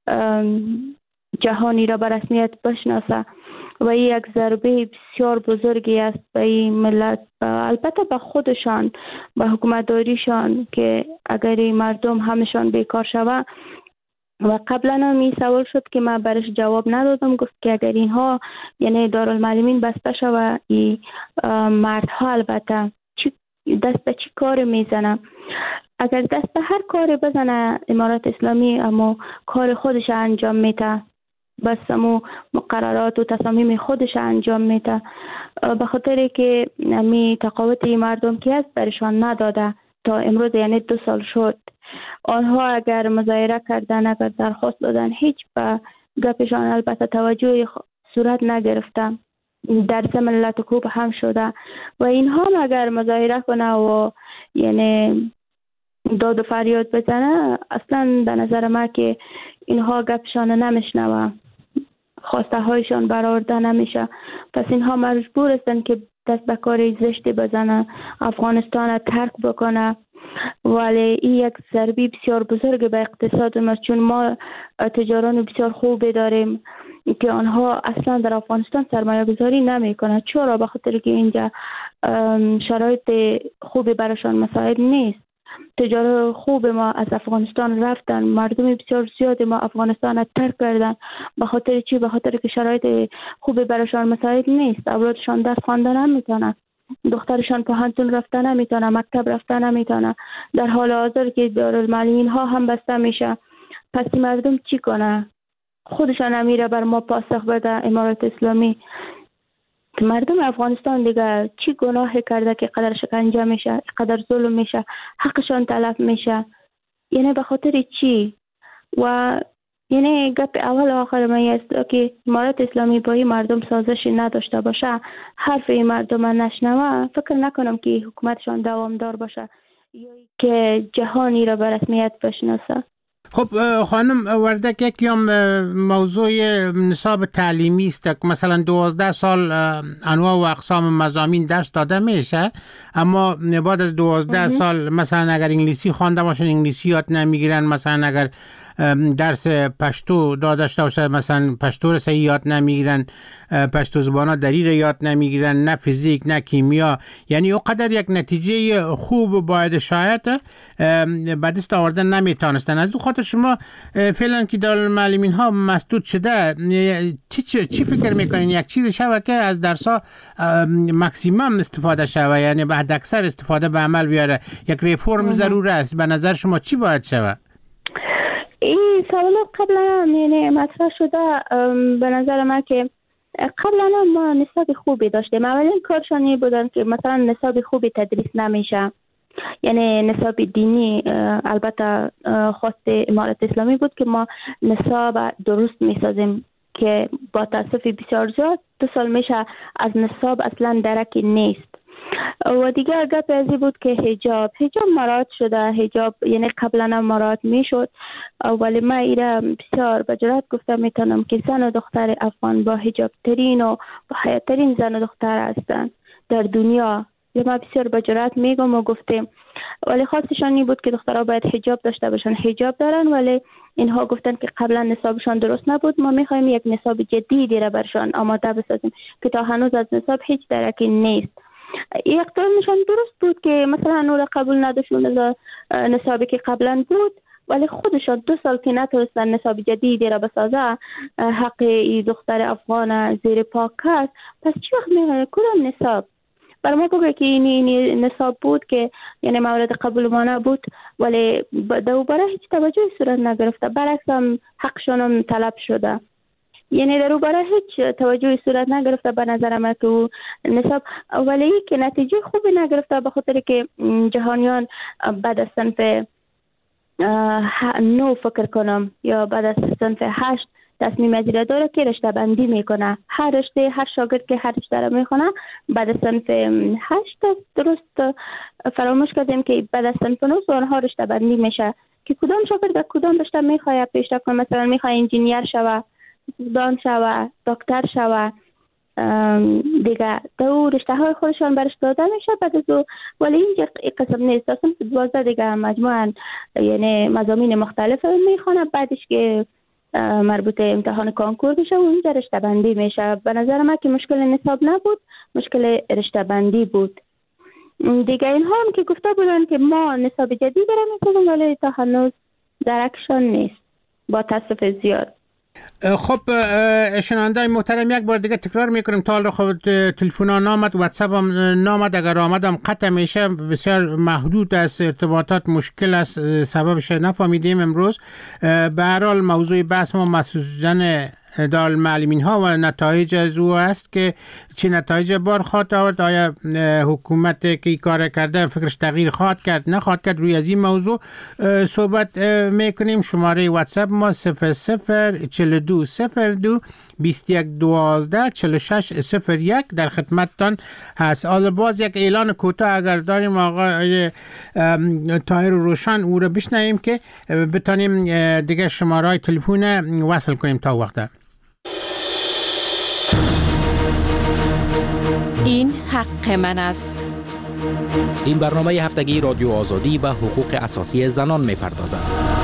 جهانی را به رسمیت بشناسه و این یک ضربه بسیار بزرگی است به این ملت، البته به خودشان، به حکومتداریشان، که اگر مردم همشان بیکار شود. و قبلا هم این سوال شد که من برش جواب ندادم، گفت که اگر اینها یعنی دارالمعلمین بسته شود، این مردها البته دست به چی کار میزنه؟ اگر دست به هر کاری بزنه امارت اسلامی اما کار خودش انجام میده، بس امو مقررات و تصامیم خودش انجام میده، به خاطر که می تقاوت مردم که هست برشان نداده تا امروز، یعنی 2 سال شد. آنها اگر مظاهره کردن، اگر درخواست دادن، هیچ به گپشان البته توجه صورت نگرفتن، در ضمن لطکوب هم شده و اینها اگر مظاهره کنه و یعنی داد و فریاد بزنه، اصلا به نظر من که اینها گپشان نمیشنوه، خواسته هایشان برآورده نمیشه. پس اینها مجبور هستن که دست به کار زشتی بزنه، افغانستان را ترک بکنه. ولی این یک ضربه بسیار بزرگ به اقتصاد ما، چون ما تجاران بسیار خوبی داریم که آنها اصلا در افغانستان سرمایه گذاری نمی کنند. چرا؟ به خاطر که اینجا شرایط خوبی براشان مساعد نیست. تجار خوب ما از افغانستان رفتن، مردم بسیار زیاد ما افغانستان را ترک کردن. به خاطر چی؟ به خاطر که شرایط خوبی براشان مساعد نیست. اولادشان درس خواندن نمیتونن، دخترشان پوهنتون رفتن نمیتونه، مکتب رفتن نمیتونه. در حال حاضر که دارالمعلمین ها هم بسته میشه، پس این مردم چی کنه؟ خودشان امیره بر ما پاسخ بده امارات اسلامی. مردم افغانستان دیگه چی گناهی کرده که قدر شکنجه میشه، قدر ظلم میشه، حقشان تلف میشه؟ یعنی به خاطر چی؟ و یعنی گپ اول و آخر ما است که امارات اسلامی با این مردم سازشی نداشته باشه، حرف این مردم نشنوه، فکر نکنم که حکومتشان دوامدار باشه یا که جهانی را به رسمیت بشناسه. خب خانم وردک، یکی هم موضوع نصاب تعلیمی است که مثلا 12 سال انواع و اقسام مضامین درس داده میشه، اما بعد از 12 سال مثلا اگر انگلیسی خوانده باشن انگلیسی یاد نمیگیرن، مثلا اگر درس پشتو داشته باشه مثلا پشتو رو صحیح یاد نمیگیرن، پشتو زبانا دری رو یاد نمیگیرن، نه فیزیک نه کیمیا. یعنی اونقدر یک نتیجه خوب باید شاید به دست آوردن نمیتونستن. از اون خاطر شما فعلا که دارالمعلمین ها مسدود شده، چی فکر میکنین یک چیز شوه که از درس ها مکسیمم استفاده شوه، یعنی به حد اکثر استفاده به عمل بیاره؟ یک ریفورم ضرور است. به نظر شما چی باید شوه؟ این سوالات قبلا یعنی مطرح شده. به نظر من که قبلا ما نصاب خوبی داشتیم. اولین کارشانی بودن که مثلا نصاب خوبی تدریس نمیشه، یعنی نصاب دینی. البته خواست امارات اسلامی بود که ما نصاب درست میسازیم که با تاسف بسیار زیاد 2 سال میشه از نصاب اصلا درکی نیست. و دیگه گپ ازی بود که حجاب مراعات شده. حجاب یعنی قبلا مراعات میشد، ولی من ایره بسیار با جرات گفته میتونم که زن و دختر افغان با حجاب ترین و با حیات ترین زن و دختر هستن در دنیا. ما بسیار با جرات میگم و گفتیم، ولی خواستشان این بود که دخترها باید حجاب داشته باشن. حجاب دارن ولی اینها گفتن که قبلا نصابشان درست نبود، ما میخوایم یک نصاب جدیدی را برشان آماده بسازیم که تا هنوز از نصاب هیچ درکی نیست. اقدامشان درست بود که مثلا نور قبول نداشتون از نصابی که قبلا بود، ولی خودشان 2 سال که نتونستن نصاب جدیدی را بسازه، حق ای دختر افغان زیر پا کرد. پس چی وقت میگه کدام نصاب؟ برای ما بگه که این نصاب بود که یعنی مورد قبول ما نبود، ولی دوباره هیچ توجه صورت نگرفته، برعکس هم حقشان هم طلب شده. یعنی در برای هیچ توجهی صورت نگرفته به نظر من که نصاب، ولی که نتیجه خوبی نگرفته به خاطر که جهانیان بعد از صنف 9 فکر کنم یا بعد از صنف 8 تصمیم ازیره داره که رشته بندی میکنه. هر رشته، هر شاگرد که هر رشته را میخونه بعد از صنف 8 درست فراموش کردیم که بعد از صنف 9 آنها رشته بندی میشه که کدام شاگرد کدام رشته میخواد پیشرفت کنه. مثلا میخواد انجینیر شوه، دان شوه، دکتر شوه، دیگه دو رشته های خودشان برش داده میشه بعد از او. ولی اینجا قسم نیست، اصلا 12 دیگه مجموعا یعنی مضامین مختلف میخونه، بعدش که مربوط امتحان کانکور میشه و اینجا رشته بندی میشه. به نظر من که مشکل نصاب نبود، مشکل رشته بندی بود. دیگه اینها هم که گفته بودن که ما نصاب جدید را میسازیم، ولی تا هنوز درکشان نیست با تاسف زیاد. خب شنونده‌های محترم، یک بار دیگه تکرار میکنم تا حالا خود تلفن نامد، واتساپ هم نامد، اگر آمدم قطع میشه، بسیار محدود است، ارتباطات مشکل است، سببش نفهمیدیم امروز. به هر حال موضوع بحث ما مسئولین دارالمعلمین ها و نتایج از او است که چه نتایج بار خواهد آورد، آیا حکومت که کار کرده فکرش تغییر خواهد کرد نخواهد کرد. روی از این موضوع صحبت میکنیم. شماره واتساپ ما 000221124601 در خدمتتان هست. حالا باز یک اعلان کوتاه اگر داریم آقای طاهر روشن او رو بشنویم که بتانیم دیگه شماره های تلفن وصل کنیم تا وقت. این حق من است. این برنامه هفتگی رادیو آزادی به حقوق اساسی زنان می‌پردازد.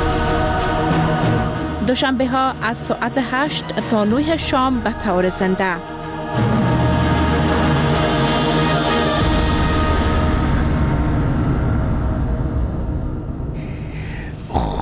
دوشنبه ها از ساعت 8 تا 9 شام به طور زنده.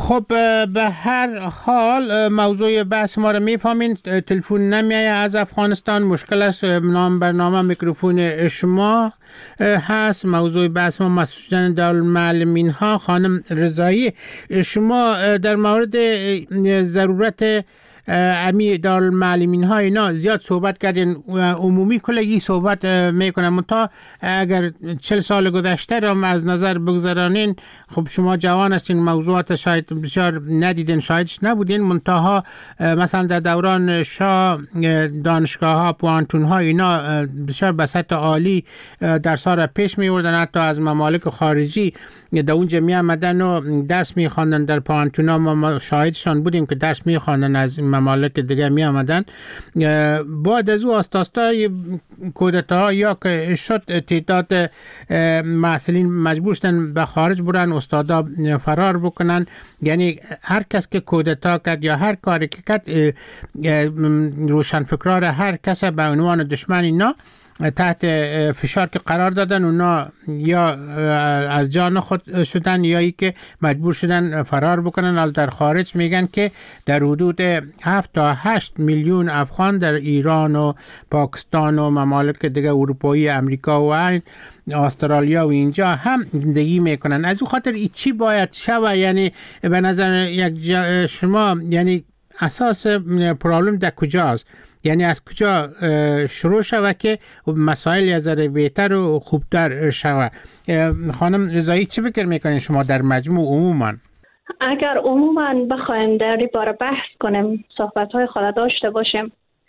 خب به هر حال موضوع بحث ما رو میفهمین. تلفن نمیایه از افغانستان، مشکل است. نام برنامه میکروفون شما هست. موضوع بحث ما مسئول شدن دارالمعلمین ها. خانم رضایی، شما در مورد ضرورت امی دارالمعلمین ها اینا زیاد صحبت کردین، عمومی کلگی صحبت میکنم. تا اگر 40 سال گذشته را از نظر بگذارانین، خب شما جوان هستین، موضوعات شاید بسیار ندیدین، شایدش نبودین. منتها مثلا در دوران شاه دانشگاه ها، پوانتون ها اینا بسیار به سطح عالی درس ها را پیش می بردن. حتی از ممالک خارجی در اونجا می آمدن و درس می خواندن. در پوانتون ها ما شاهدشان بودیم که درس می خواندن، از ممالک دیگه می آمدن. بعد از او آستاستا کودتا یا که شد، تعداد محصلین مجبور شدن به خارج برن، استادا فرار بکنن. یعنی هر کس که کودتا کرد یا هر کاری که کرد، روشنفکران هر کس به عنوان دشمن اینا تحت فشار که قرار دادن، اونا یا از جان خود شدن یا ای که مجبور شدن فرار بکنن. حال در خارج میگن که در حدود 7 تا 8 میلیون افغان در ایران و پاکستان و ممالک دیگه اروپایی، امریکا و استرالیا و اینجا هم زندگی میکنن. از او خاطر چی باید شود؟ یعنی به نظر شما یعنی اساس پرابلم در کجاست؟ یعنی از کجا شروع شود که مسائل از بهتر و خوبتر شود؟ خانم رضایی چی فکر میکنین شما در مجموع عموما؟ اگر عموما بخوایم در این باره بحث کنیم، صحبت‌های خود داشته باشیم،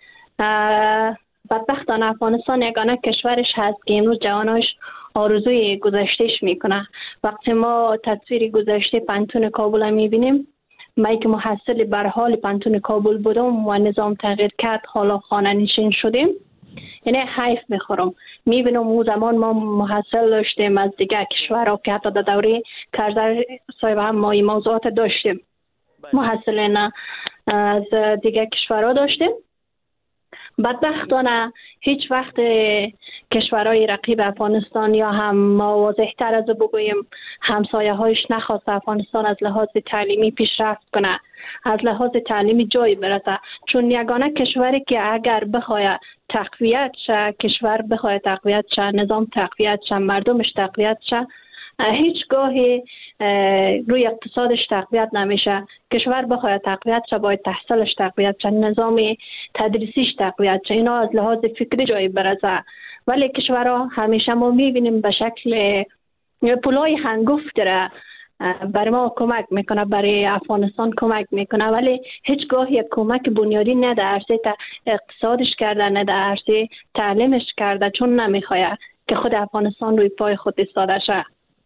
بدبختانه افغانستان یگانه کشورش هست که امروز جواناش آرزوی گذشتهش میکنه. وقتی ما تصویر گذشته پانتون کابل میبینیم، من که محصل بر حال پانتون کابل بودم و نظام تغییر کرد، حالا خانه نشین شدیم، یعنی حیف میخورم. میبینم اون زمان ما محصل داشتیم از دیگه کشورها که حتی در دوره کرزر صاحب هم ما این موضوعات داشتیم، محصلین از دیگه کشورها داشتیم. بدبختانه هیچ وقت کشورهای رقیب افغانستان یا هم ما واضح‌تر از بگوییم همسایه هایش نخواست افغانستان از لحاظ تعلیمی پیشرفت کنه، از لحاظ تعلیمی جایی برسه. چون یگانه کشوری که اگر بخواد تقویت شه، کشور بخواد تقویت شه، نظام تقویت شه، مردمش تقویت شه، هیچگاهی روی اقتصادش تقویت نمیشه. کشور بخواد تقویت شه باید تحصیلش تقویت شه، نظام تدریسیش تقویت شه، اینا از لحاظ فکری جایی برسه. ولی کشورها همیشه ما میبینیم به شکل پولای هنگفت داره، برای ما کمک میکنه، برای افغانستان کمک میکنه، ولی هیچگاه یک کمک بنیادی نه در عرصه اقتصادش کرده، نه در عرصه تعلیمش کرده، چون نمیخواد که خود افغانستان روی پای خود ایستاده شه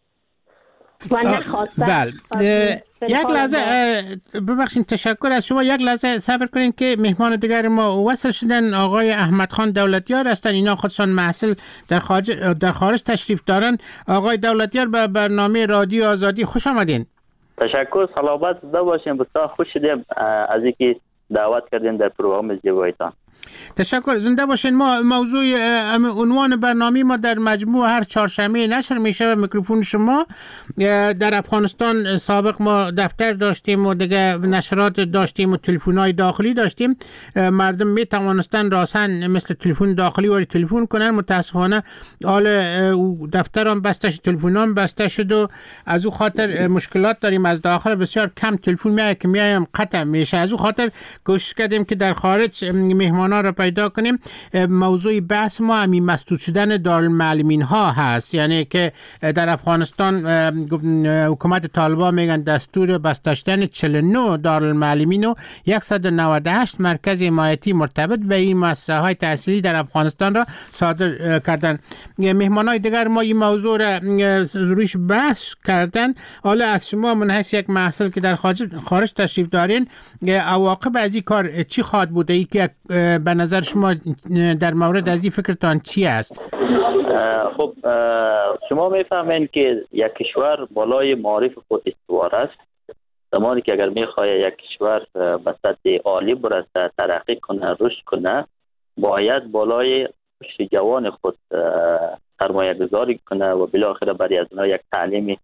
و نخواسته. بله. یک لحظه ببخشید، تشکر از شما. یک لحظه صبر کنین که مهمان دیگر ما وصل شدن. آقای احمد خان دولتیار هستن، اینا خودشان محصل در خارج تشریف دارن. آقای دولتیار به برنامه رادیو آزادی خوش آمدین. تشکر، سلامت باشین. بسیار خوش شدیم از اینکه دعوت کردین در پروگرام زیبایتان. تشکر، زنده باشین. ما موضوع عنوان برنامه ما در مجموع هر چهارشنبه نشر میشه و میکروفون شما. در افغانستان سابق ما دفتر داشتیم و دیگه نشرات داشتیم و تلفن‌های داخلی داشتیم. مردم می توانستن راسن مثل تلفن داخلی وارد تلفن کنن. متاسفانه حال دفتر هم بسته شد، تلفن هم بسته شد و از او خاطر مشکلات داریم. از داخل بسیار کم تلفن میاد که میایم قطع میشه. از او خاطر کوشش کردیم که در خارج مهمانا را پیدا کنیم. موضوع بحث ما همین مسدود شدن دارالمعلمین ها هست، یعنی که در افغانستان حکومت طالبان میگن دستور بسته شدن 49 دارالمعلمین و 198 مرکز حمایتی مرتبط به این مؤسسه های تحصیلی در افغانستان را صادر کردن. مهمانای دیگر ما این موضوع را رویش بحث کردن. حالا از شما من حیث یک محصل که در خارج تشریف دارین، عواقب از این کار چی خواهد بوده؟ ای که به نظر شما در مورد از این فکرتان چی است؟ خب شما میفهمین که یک کشور بالای معارف خود استوار است. زمانی که اگر میخواد یک کشور به سطح عالی برسه، ترقی کنه، رشد کنه، باید بالای رشد جوان خود سرمایه گذاری کنه و بالاخره برای از اونها یک تعلیم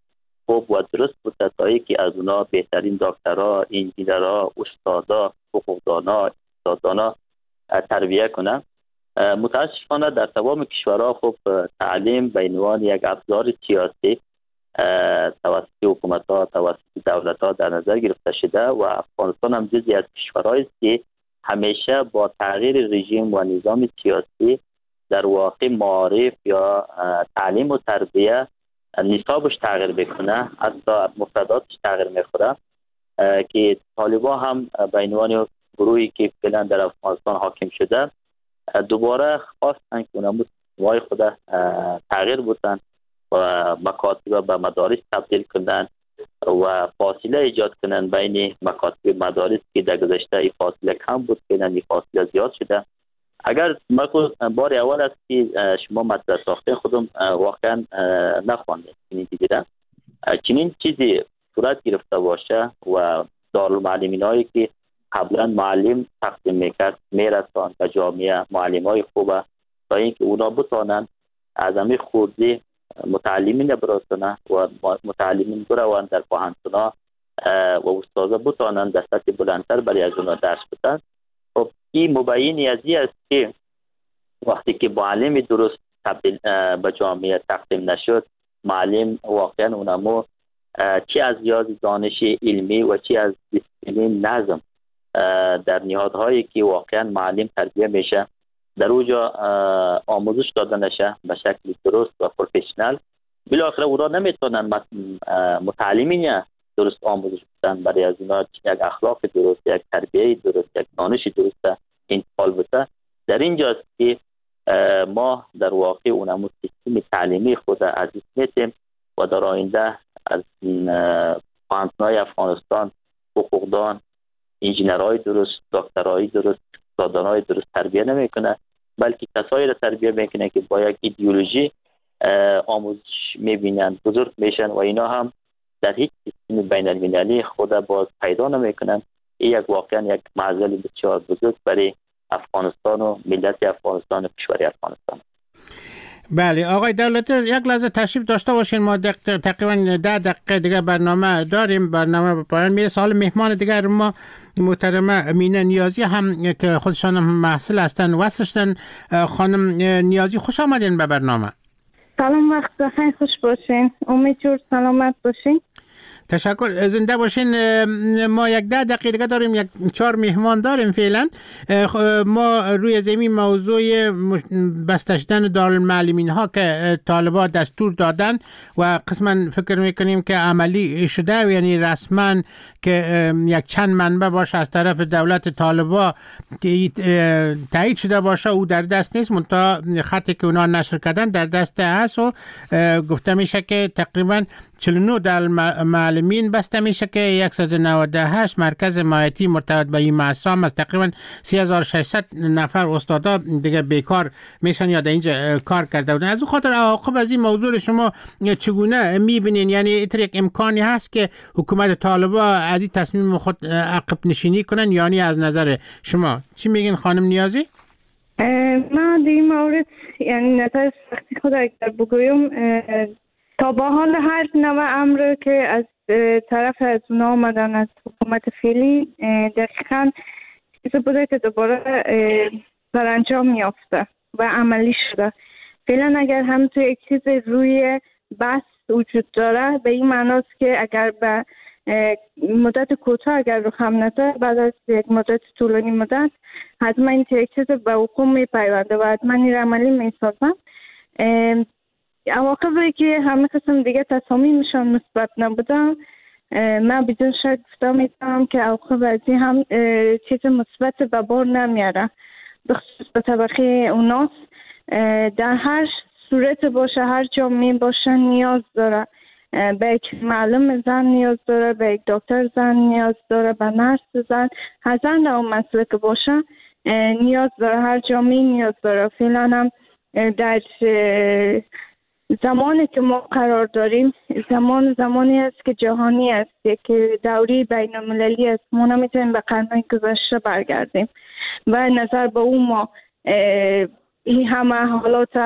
خوب و درست بوده تا اینکه از اونا بهترین دکترها، انجینرها، استادا، حقوقدانا، اقتصاددانا تربیه کنه. متاسفانه در تمام کشورها خب تعلیم به عنوان یک ابزار سیاسی توسط حکومت‌ها، توسط دولت‌ها در نظر گرفته شده و افغانستان هم جزئی از کشورهایی است که همیشه با تغییر رژیم و نظام سیاسی در واقع معارف یا تعلیم و تربیه نصابش تغییر بکنه، حتی مفرداتش تغییر میخوره که طالبان هم به عنوان گروهی که فعلا در افغانستان حاکم شده دوباره خواستن که نمای خود تغییر بودن و مکاتب به مدارس تبدیل کردن و فاصله ایجاد کنن بین مکاتب مدارس که در گذشته این فاصله کم بود، فعلا این فاصله زیاد شده. اگر بار اول است که شما مطلب ساخته خودم واقعا نخوانده چنین چیزی صورت گرفته باشه و دارالمعلمین هایی که قبلا معلم تقدیم میکرد میرسان به جامعه معلم های خوبه تا اینکه اونا بتانن از همه خورده متعلمین برسانه و متعلمین بروان در پوهنتونا و استادا بتانن در سطح بلندتر برای از اونا درس بدن. خب این مبینی از این است که وقتی که معلم درست تبدیل به جامعه تقدیم نشد، معلم واقعا اونمو چی از ریاض دانش علمی و چی از دیسپلین نظم در نهادهایی که واقعا معلم تربیه میشه در اوجا آموزش داده نشه به شکل درست و پروفشنال، بالاخره اونا نمیتونن متعلمین درست آموزش بدن برای از اونا یک اخلاق درست، یک تربیه درست، یک دانش درست انتقال بده. در اینجاست که ما در واقع اونمو سیستم تعلیمی خود عزیز میتیم و در آینده از پوهنتون‌های افغانستان حقوقدان، انجینرهای درست، دکترهای درست، اقتصاددانهای درست تربیه نمیکنه، بلکه کسایی را تربیه میکنه که با یک ایدئولوژی آموزش میبینن، بزرگ میشن و اینا هم در هیچ سیستم بین المللی خود باز پیدا نمیکنن. این یک واقعا یک معضل بسیار بزرگ برای افغانستان و ملت افغانستان و کشور افغانستان. بله آقای دولتی، یک لحظه تشریف داشته باشین، ما تقریبا 10 دقیقه دیگه برنامه داریم، برنامه به پایان میرسه. حالا مهمان دیگر ما محترمه امینه نیازی هم که خودشان محصل هستن واسطن. خانم نیازی خوش آمدین به برنامه. سلام، وقت بخیر، خوش باشین، امیدوار سلامت باشین. تشکر، زنده باشین. ما 10 دقیقه دیگه داریم، 4 مهمان داریم فعلا. ما روی زمین موضوع بسته شدن دارالمعلمین ها که طالبان دستور دادن و قسما فکر میکنیم که عملی شده، یعنی رسما که یک چند منبع باشه از طرف دولت طالبان تایید شده باشه او در دست نیست، منتها خطی که اونا نشر کردن در دست هست و گفته میشه که تقریبا 49 دارالمعلمین بسته میشه که 198 مرکز ماهیتی مرتبط به این مؤسسه است. تقریبا 3600 نفر استادا دیگه بیکار میشن یا در اینجا کار کرده بودن. از اون خاطر عواقب از این موضوع شما چگونه میبینین؟ یعنی ایتر یک امکانی هست که حکومت طالبان از این تصمیم خود عقب نشینی کنن، یعنی از نظر شما چی میگین خانم نیازی؟ من در این مورد یعنی نظر سختی خود اگر بگویم، تا با حال هر نوع امر که از طرف از اونا آمدن از حکومت فعلی دقیقا چیز بوده که دوباره سرانجام یافته و عملی شده. فعلا اگر هم توی یک چیز روی بحث وجود داره، به این معناست که اگر به مدت کوتاه اگر رو هم نده، بعد از یک مدت طولانی مدت حتما این یک چیز به حکومت میپیونده و حتما این عملی میسازن. عواقبی که همه قسم دیگه تصامیمشان مثبت نبودن، من بدون شک گفته میتونم که عواقب از این هم چیز مثبت به بار نمیاره، بخصوص به طبقه اوناست. در هر صورت باشه، هر جامعه باشه، نیاز داره به یک معلم زن، نیاز داره به یک دکتر زن، نیاز داره به نرس زن، هر زن اون مسلک باشه نیاز داره، هر جامعه نیاز داره. فعلا هم در زمانی که ما قرار داریم، زمانی است که جهانی است، که دوری بین المللی است. ما نمیتونیم به قرنهای گذشته برگردیم و نظر به اون ما این همه حالات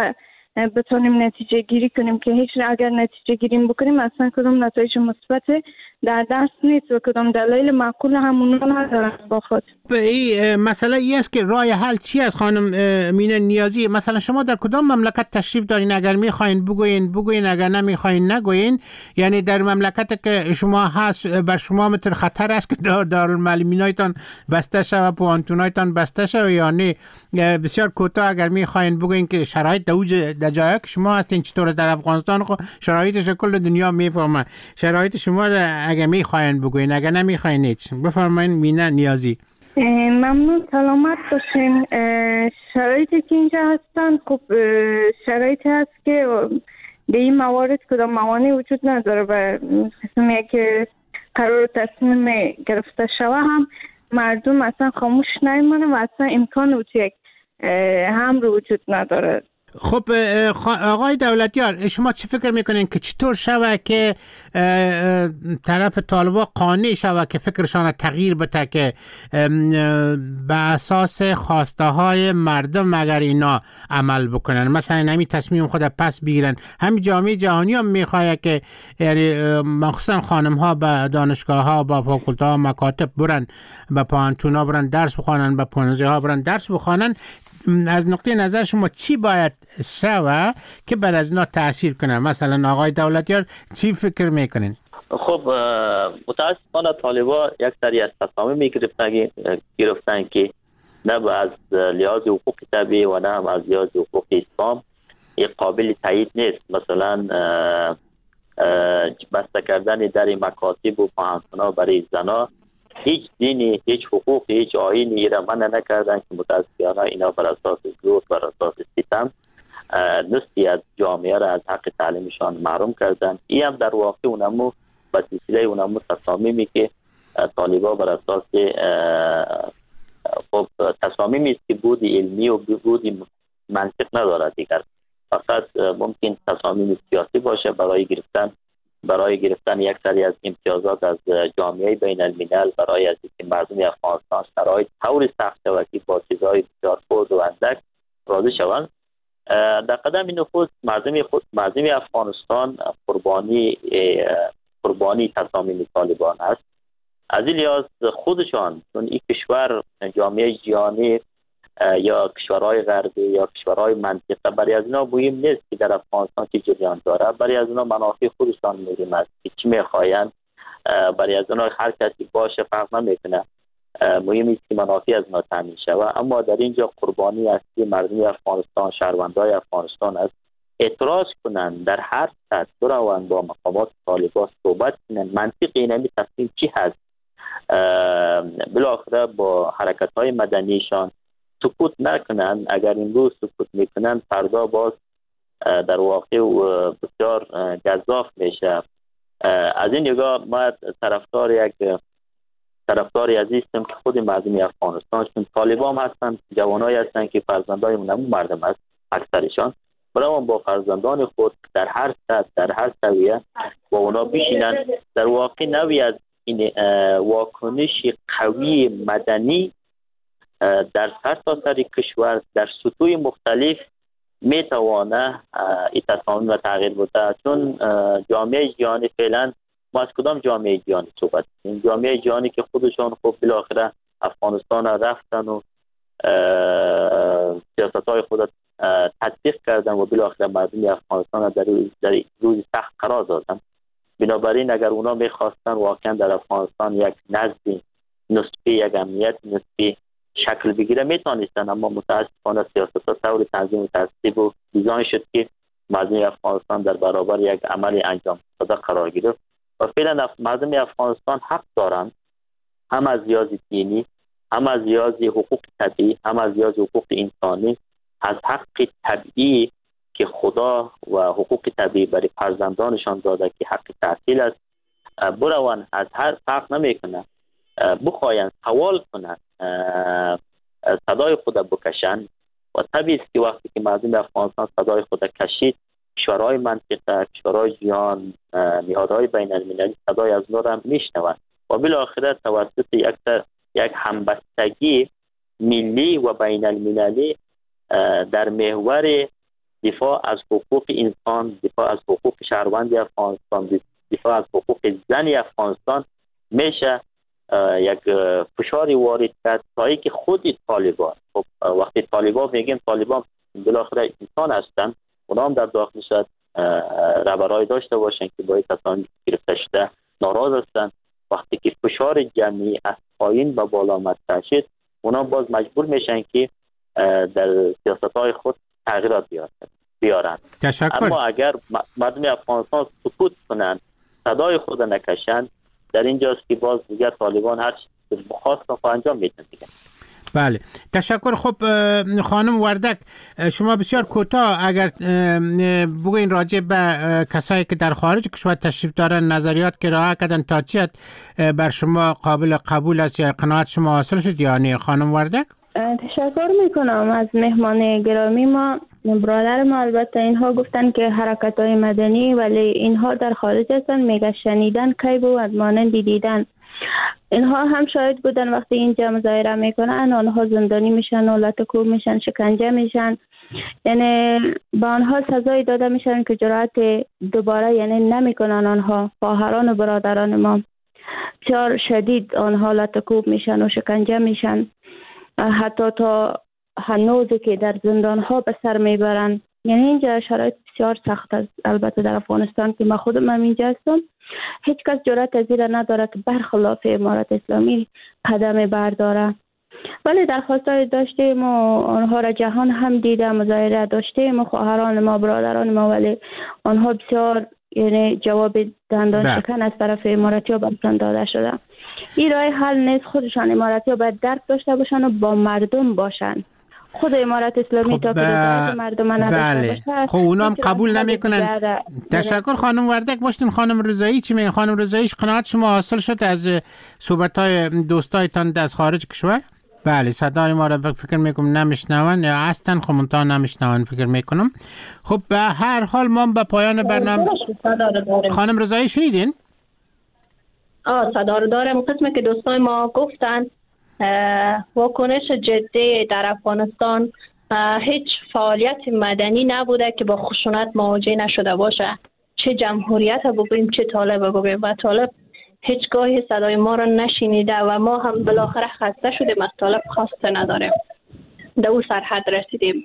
بتونیم نتیجه گیری کنیم که هیچ اگر نتیجه گیری بکنیم اصلا کدام نتایج مثبت در دست نیست و کدام دلایل معقول همون ندارن با خود. این مسئله ای است که راه حل چی است خانم مینه نیازی؟ مثلا شما در کدام مملکت تشریف دارین؟ اگر میخواین بگوین، اگر نمیخواین نگوین. یعنی در مملکت که شما هست بر شما متر خطر است که دارالمعلمینایتان بسته شود، پوانتونایتان بسته شود یا نه؟ بسیار کوتاه اگر میخواین بگوین که شرایط در جایی که شما هستین چطور در افغانستان خو شرایطش کل دنیا میفهمه. شرایط شما اگر میخواین بگوین، اگر نمیخواین هیچ. بفرمایید مینه نیازی. ممنون، سلامت باشین. شرایطی که اینجا هستن خب شرایطی هست که به این موارد کدام موانعی وجود نداره و قسمی که قرار تصمیم گرفته شوه هم مردم اصلا خاموش نمیمونه و اصلا امکان یک هم رو وجود نداره. خب آقای دولتیار، شما چه فکر میکنین که چطور شوه که طرف طالبا قانع شوه که فکرشان تغییر بده که به اساس خواسته های مردم اگر اینا عمل بکنن، مثلا همین تصمیم خود پس بگیرن؟ همین جامعه جهانی هم میخواه که یعنی مخصوصا خانم ها به دانشگاه ها، به فاکولته ها، مکاتب برن، به پانتون ها برن درس بخوانن، به پانوزه ها برن درس بخوانن. از نقطه نظر شما چی باید شوه که بر از اینا تأثیر کنه؟ مثلا آقای دولتیار چی فکر میکنین؟ خب متاسفانه طالبا یک سری از تصامیم گرفتن که نه از لحاظ حقوق طبیعی و نه هم از لحاظ حقوق اسلام قابل تایید نیست. مثلا بسته کردن در مکاتب و پانتونا برای زنا، هیچ دینی، هیچ حقوقی، هیچ آیینی را منع نکردن که متاسفانه اینا بر اساس زور، بر اساس ستم نصفی از جامعه را از حق تعلیمشان محروم کردن. این هم در واقع اونمو به سلسله اونمو تصامیمی که طالبا بر اساس خب تصامیمی است که بود علمی و بود منطق ندارد دیگر، فقط ممکن تصامیم سیاسی باشه برای گرفتن یک سری از امتیازات از جامعه بین الملل، برای از اینکه مردم افغانستان شرایط طوری سخت شود که با چیزهای بسیار خرد و اندک راضی شوند. در قدم نخست مردم افغانستان قربانی تصامیم طالبان است. از این لحاظ خودشان، چون این کشور جامعه جهانی یا کشورهای غربی یا کشورهای منطقه برای از اینا مهم نیست که در افغانستان که جریان داره، برای از اینا منافع خودشان مهم است که چی میخواین. برای از اینا هر کسی باشه فرق نمیکنه، مهم است که منافع از اینا تامین شود. اما در اینجا قربانی اصلی مردم افغانستان، شهروندای افغانستان است. اعتراض کنن در هر سطح، بروند با مقامات طالبان صحبت کنن، منطق اینمی تصمیم چی هست، بالاخره با حرکت‌های مدنیشان سکوت نکنن. اگر امروز سکوت میکنن فردا باز در واقع بسیار گزاف میشه. از این نگاه ما طرفدار عزیزم که خود مردم افغانستان، چون طالبان هستن، جوانایی هستن که فرزندای اونم مردم است اکثرشان، برای با فرزندان خود در هر سطح، در هر سویه با اونا بشینن. در واقع نوعی از این واکنش قوی مدنی در سرتاسر کشور در سطوح مختلف میتوانه این تصامیم تغییر بده. چون جامعه جهانی فعلا، ما از کدام جامعه جهانی صحبت کنیم؟ جامعه جهانی که خودشان خب بالاخره افغانستان رفتن و سیاست‌های خود تطبیق کردن و بالاخره مردم افغانستان در روز سخت قرار دادن. بنابراین اگر اونا میخواستن واقعا در افغانستان یک نظم نسبی، یک امنیت نسبی شکل بگیره میتونستن، اما متاسفانه سیاست‌ها طور تنظیم و ترتیب و دیزاین شد که مردم افغانستان در برابر یک عمل انجام شده قرار گرفت. و فعلا مردم افغانستان حق دارند، هم از لحاظ دینی، هم از لحاظ حقوق طبیعی، هم از لحاظ حقوق انسانی، از حق طبیعی که خدا و حقوق طبیعی برای فرزندانشان داده که حق تحصیل است، بروان از هر فرق نمیکنه، بخواین سوال کنن، صدای خود بکشن. و طبیعی است که وقتی که مردم افغانستان صدای خود کشید، کشورهای منطقه، کشورهای جهان، نهادهای بین المللی صدای از نور هم میشنوند و بالاخره توسط یک همبستگی ملی و بین المللی در محور دفاع از حقوق انسان، دفاع از حقوق شهروند افغانستان، دفاع از حقوق زن افغانستان میشه یک فشاری وارد کرد تا اینکه خود طالبان، خب وقتی طالبان میگیم طالبان بالاخره انسان هستند، اونا هم در داخلش رهبرای داشته باشن که با کسانی گرفته شده ناراض هستند. وقتی که فشار جمعی از پایین به بالا مطرح شد، اونا باز مجبور میشن که در سیاست‌های خود تغییرات بیارن. تشکر. اما اگر مردم افغانستان سکوت کنند، صدای خود نکشند، در اینجاست که باز دیگر طالبان هر چیزی بخواست رو انجام میدن دیگه. بله تشکر. خب خانم وردک، شما بسیار کوتاه اگر بگوین راجع به کسایی که در خارج کشور تشریف دارن، نظریات که راه کردن تا چی بر شما قابل قبول است یا قناعت شما حاصل شد یا نه؟ خانم وردک. تشکر میکنم از مهمان گرامی ما. برادر ما البته اینها گفتن که حرکت های مدنی، ولی اینها در خارج هستن، میگه شنیدن کی بود مانند دیدن. اینها هم شاهد بودن وقتی اینجا مظاهره میکنن آنها زندانی میشن و لطکوب میشن، شکنجه میشن، یعنی با آنها سزای داده میشن که جرأت دوباره یعنی نمیکنن. آنها خواهران و برادران ما بسیار شدید آنها لطکوب میشن و شکنجه میشن، حتی تا هنوزی که در زندان ها به سر میبرن. یعنی اینجا شرایط بسیار سخت است. البته در افغانستان که ما خودم اینجا هستم، هیچ کس جرأت از این نداره که برخلاف امارت اسلامی قدم برداره. ولی درخواستای داشتیم و آنها را جهان هم دیده، مظاهره داشتیم و خواهران ما برادران ما، ولی آنها بسیار یعنی جواب دندان شکن از طرف اماراتی ها برشان داده شده. این راه حل نیست. خودشان اماراتی ها باید درک داشته باشن و با مردم باشن. خود امارت اسلامی تا که رضایت مردم نداشته باشه، خب اونا هم قبول نمیکنن. تشکر. خانم وردک باشتین. خانم رضایی چی میگن؟ خانم رضاییش قناعت شما حاصل شد از صحبت‌های دوستایتان از خارج کشور؟ بله صدای ما را فکر میکنم نمیشنون یا اصلا خمونتا نمیشنون فکر میکنم. خب به هر حال ما به پایان برنامه. خانم رضایی شنیدین؟ صدا رو دارم. قسمی که دوستای ما گفتن واکنش جدی در افغانستان، هیچ فعالیت مدنی نبوده که با خشونت مواجه نشده باشه. چه جمهوریت بگویم چه طالب بگویم، و طالب هیچگاهی صدای ما را نشنیده و ما هم بالاخره خسته شدیم از طالب، خواسته نداریم، در او سرحد رسیدیم.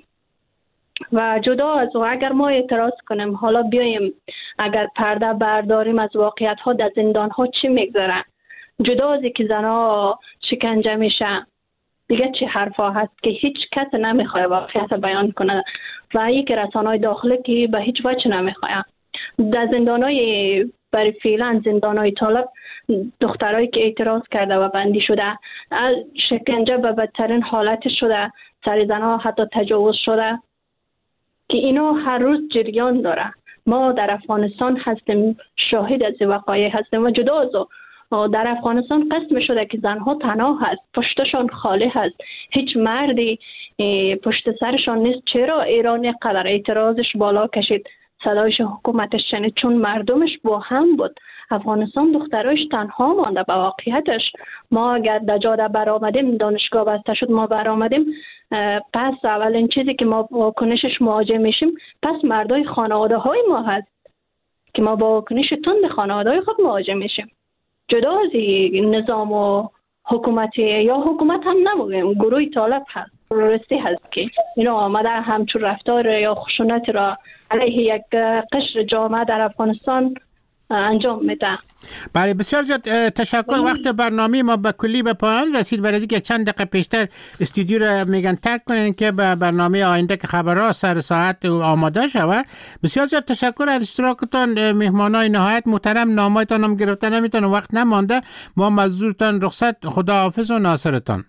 و جدا از او اگر ما اعتراض کنیم، حالا بیایم اگر پرده برداریم از واقعیت ها در زندان ها چی میگذره، جدا از که زنها شکنجه میشه، دیگه چه حرفا هست که هیچ کس نمیخواد واقعیت بیان کنه و این که رسانه‌های داخلی که به هیچ وجه نمیخواد. در زندان‌های برای فعلا زندان‌های طالب دخترایی که اعتراض کرده و بندی شده، شکنجه به بدترین حالت شده، سر زنها حتی تجاوز شده که اینا هر روز جریان داره. ما در افغانستان هستیم، شاهد از وقایع هستیم و جدا از در افغانستان قسم شده که زنها تنها هست، پشتشان خالی هست، هیچ مردی پشت سرشان نیست. چرا ایران قدر اعتراضش بالا کشید، صدایش حکومتش شنید؟ چون مردمش با هم بود. افغانستان دخترایش تنها مانده. به واقعیتش ما اگر در جاده برآمدیم، دانشگاه بسته شد، ما برآمدیم، پس اولین چیزی که ما واکنشش مواجه میشیم پس مردای خانواده های ما هست که ما با واکنش تند خانواده های خود مواجه میشیم. جدا از نظام و حکومتی یا حکومت هم نموگیم، گروه طالب هست، تروریستی هست که اینا آمده همچون رفتار یا خشونت را علیه یک قشر جامعه در افغانستان انجام میده. بله بسیار زیاد تشکر. وقت برنامه ما به کلی به پایان رسید. برای اینکه چند دقیقه پیشتر استودیو را میگن ترک کنین که به برنامه آینده که خبرها سر ساعت آماده شود. بسیار زیاد تشکر از اشتراکتان مهمانای نهایت محترم. نامایتان هم گرفته نمیتونه، وقت نمانده. ما مزدورتان رخصت. خداحافظ و ناصرتان.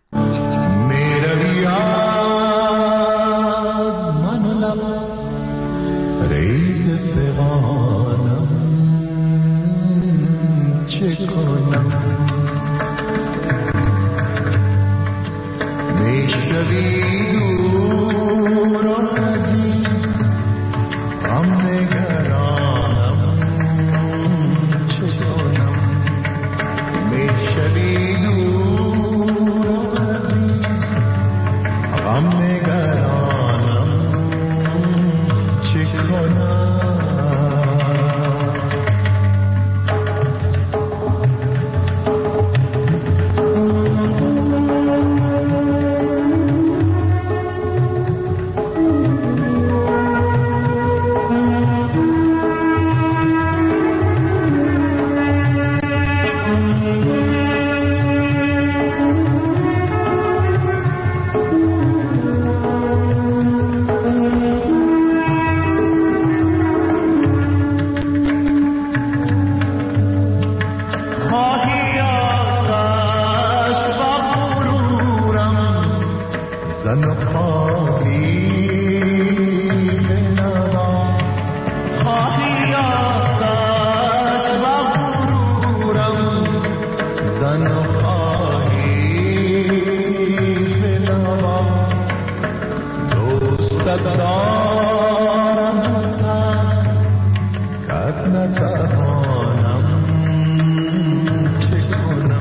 چه کنم میشوی دور از این غم نگرانم، چه کنم میشوی دور از این غم نگرانم، زن و خواهی بنواز دوستت دارم کت نتوانم چه کنم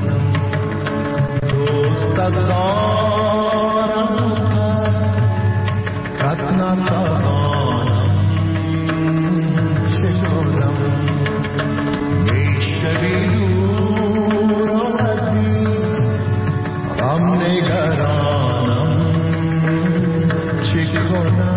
دوستت دارم کت نتوانم چه کنم میشوی دور و عزیز غم نگرانم چه کنم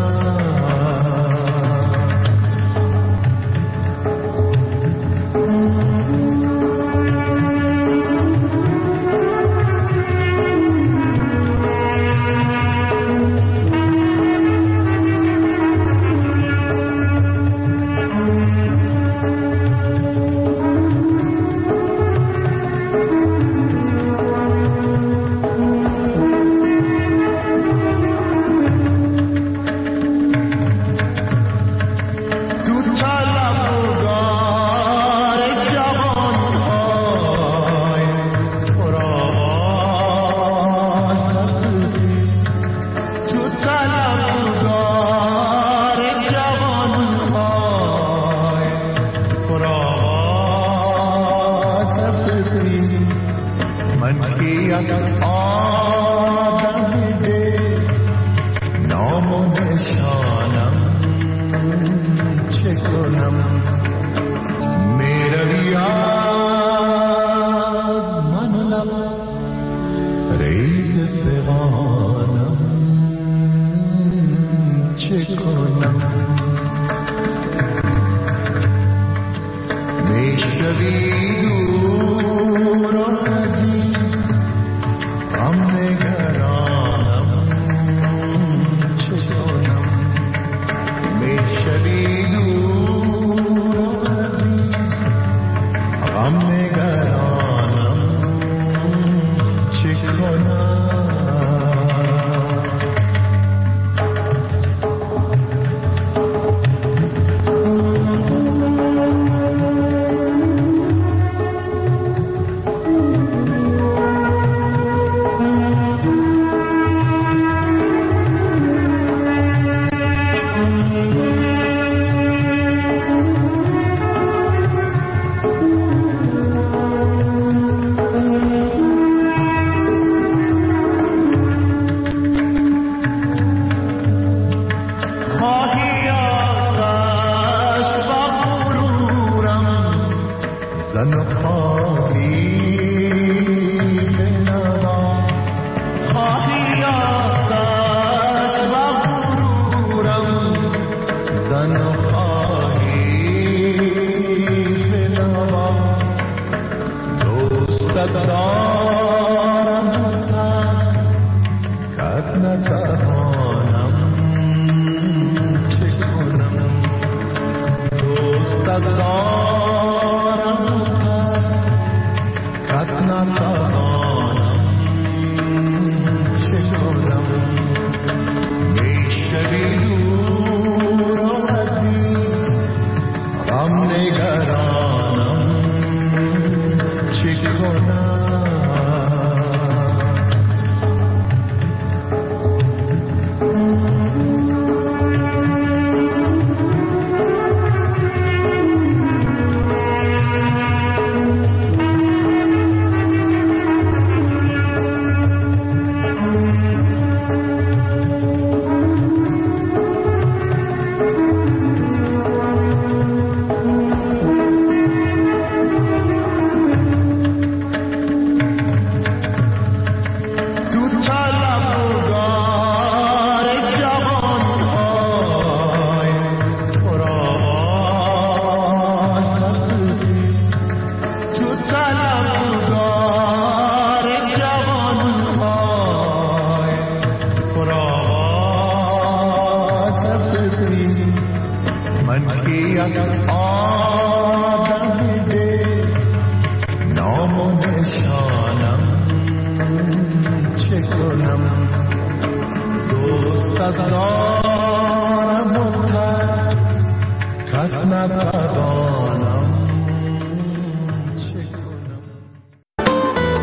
چه کنم دوست دارم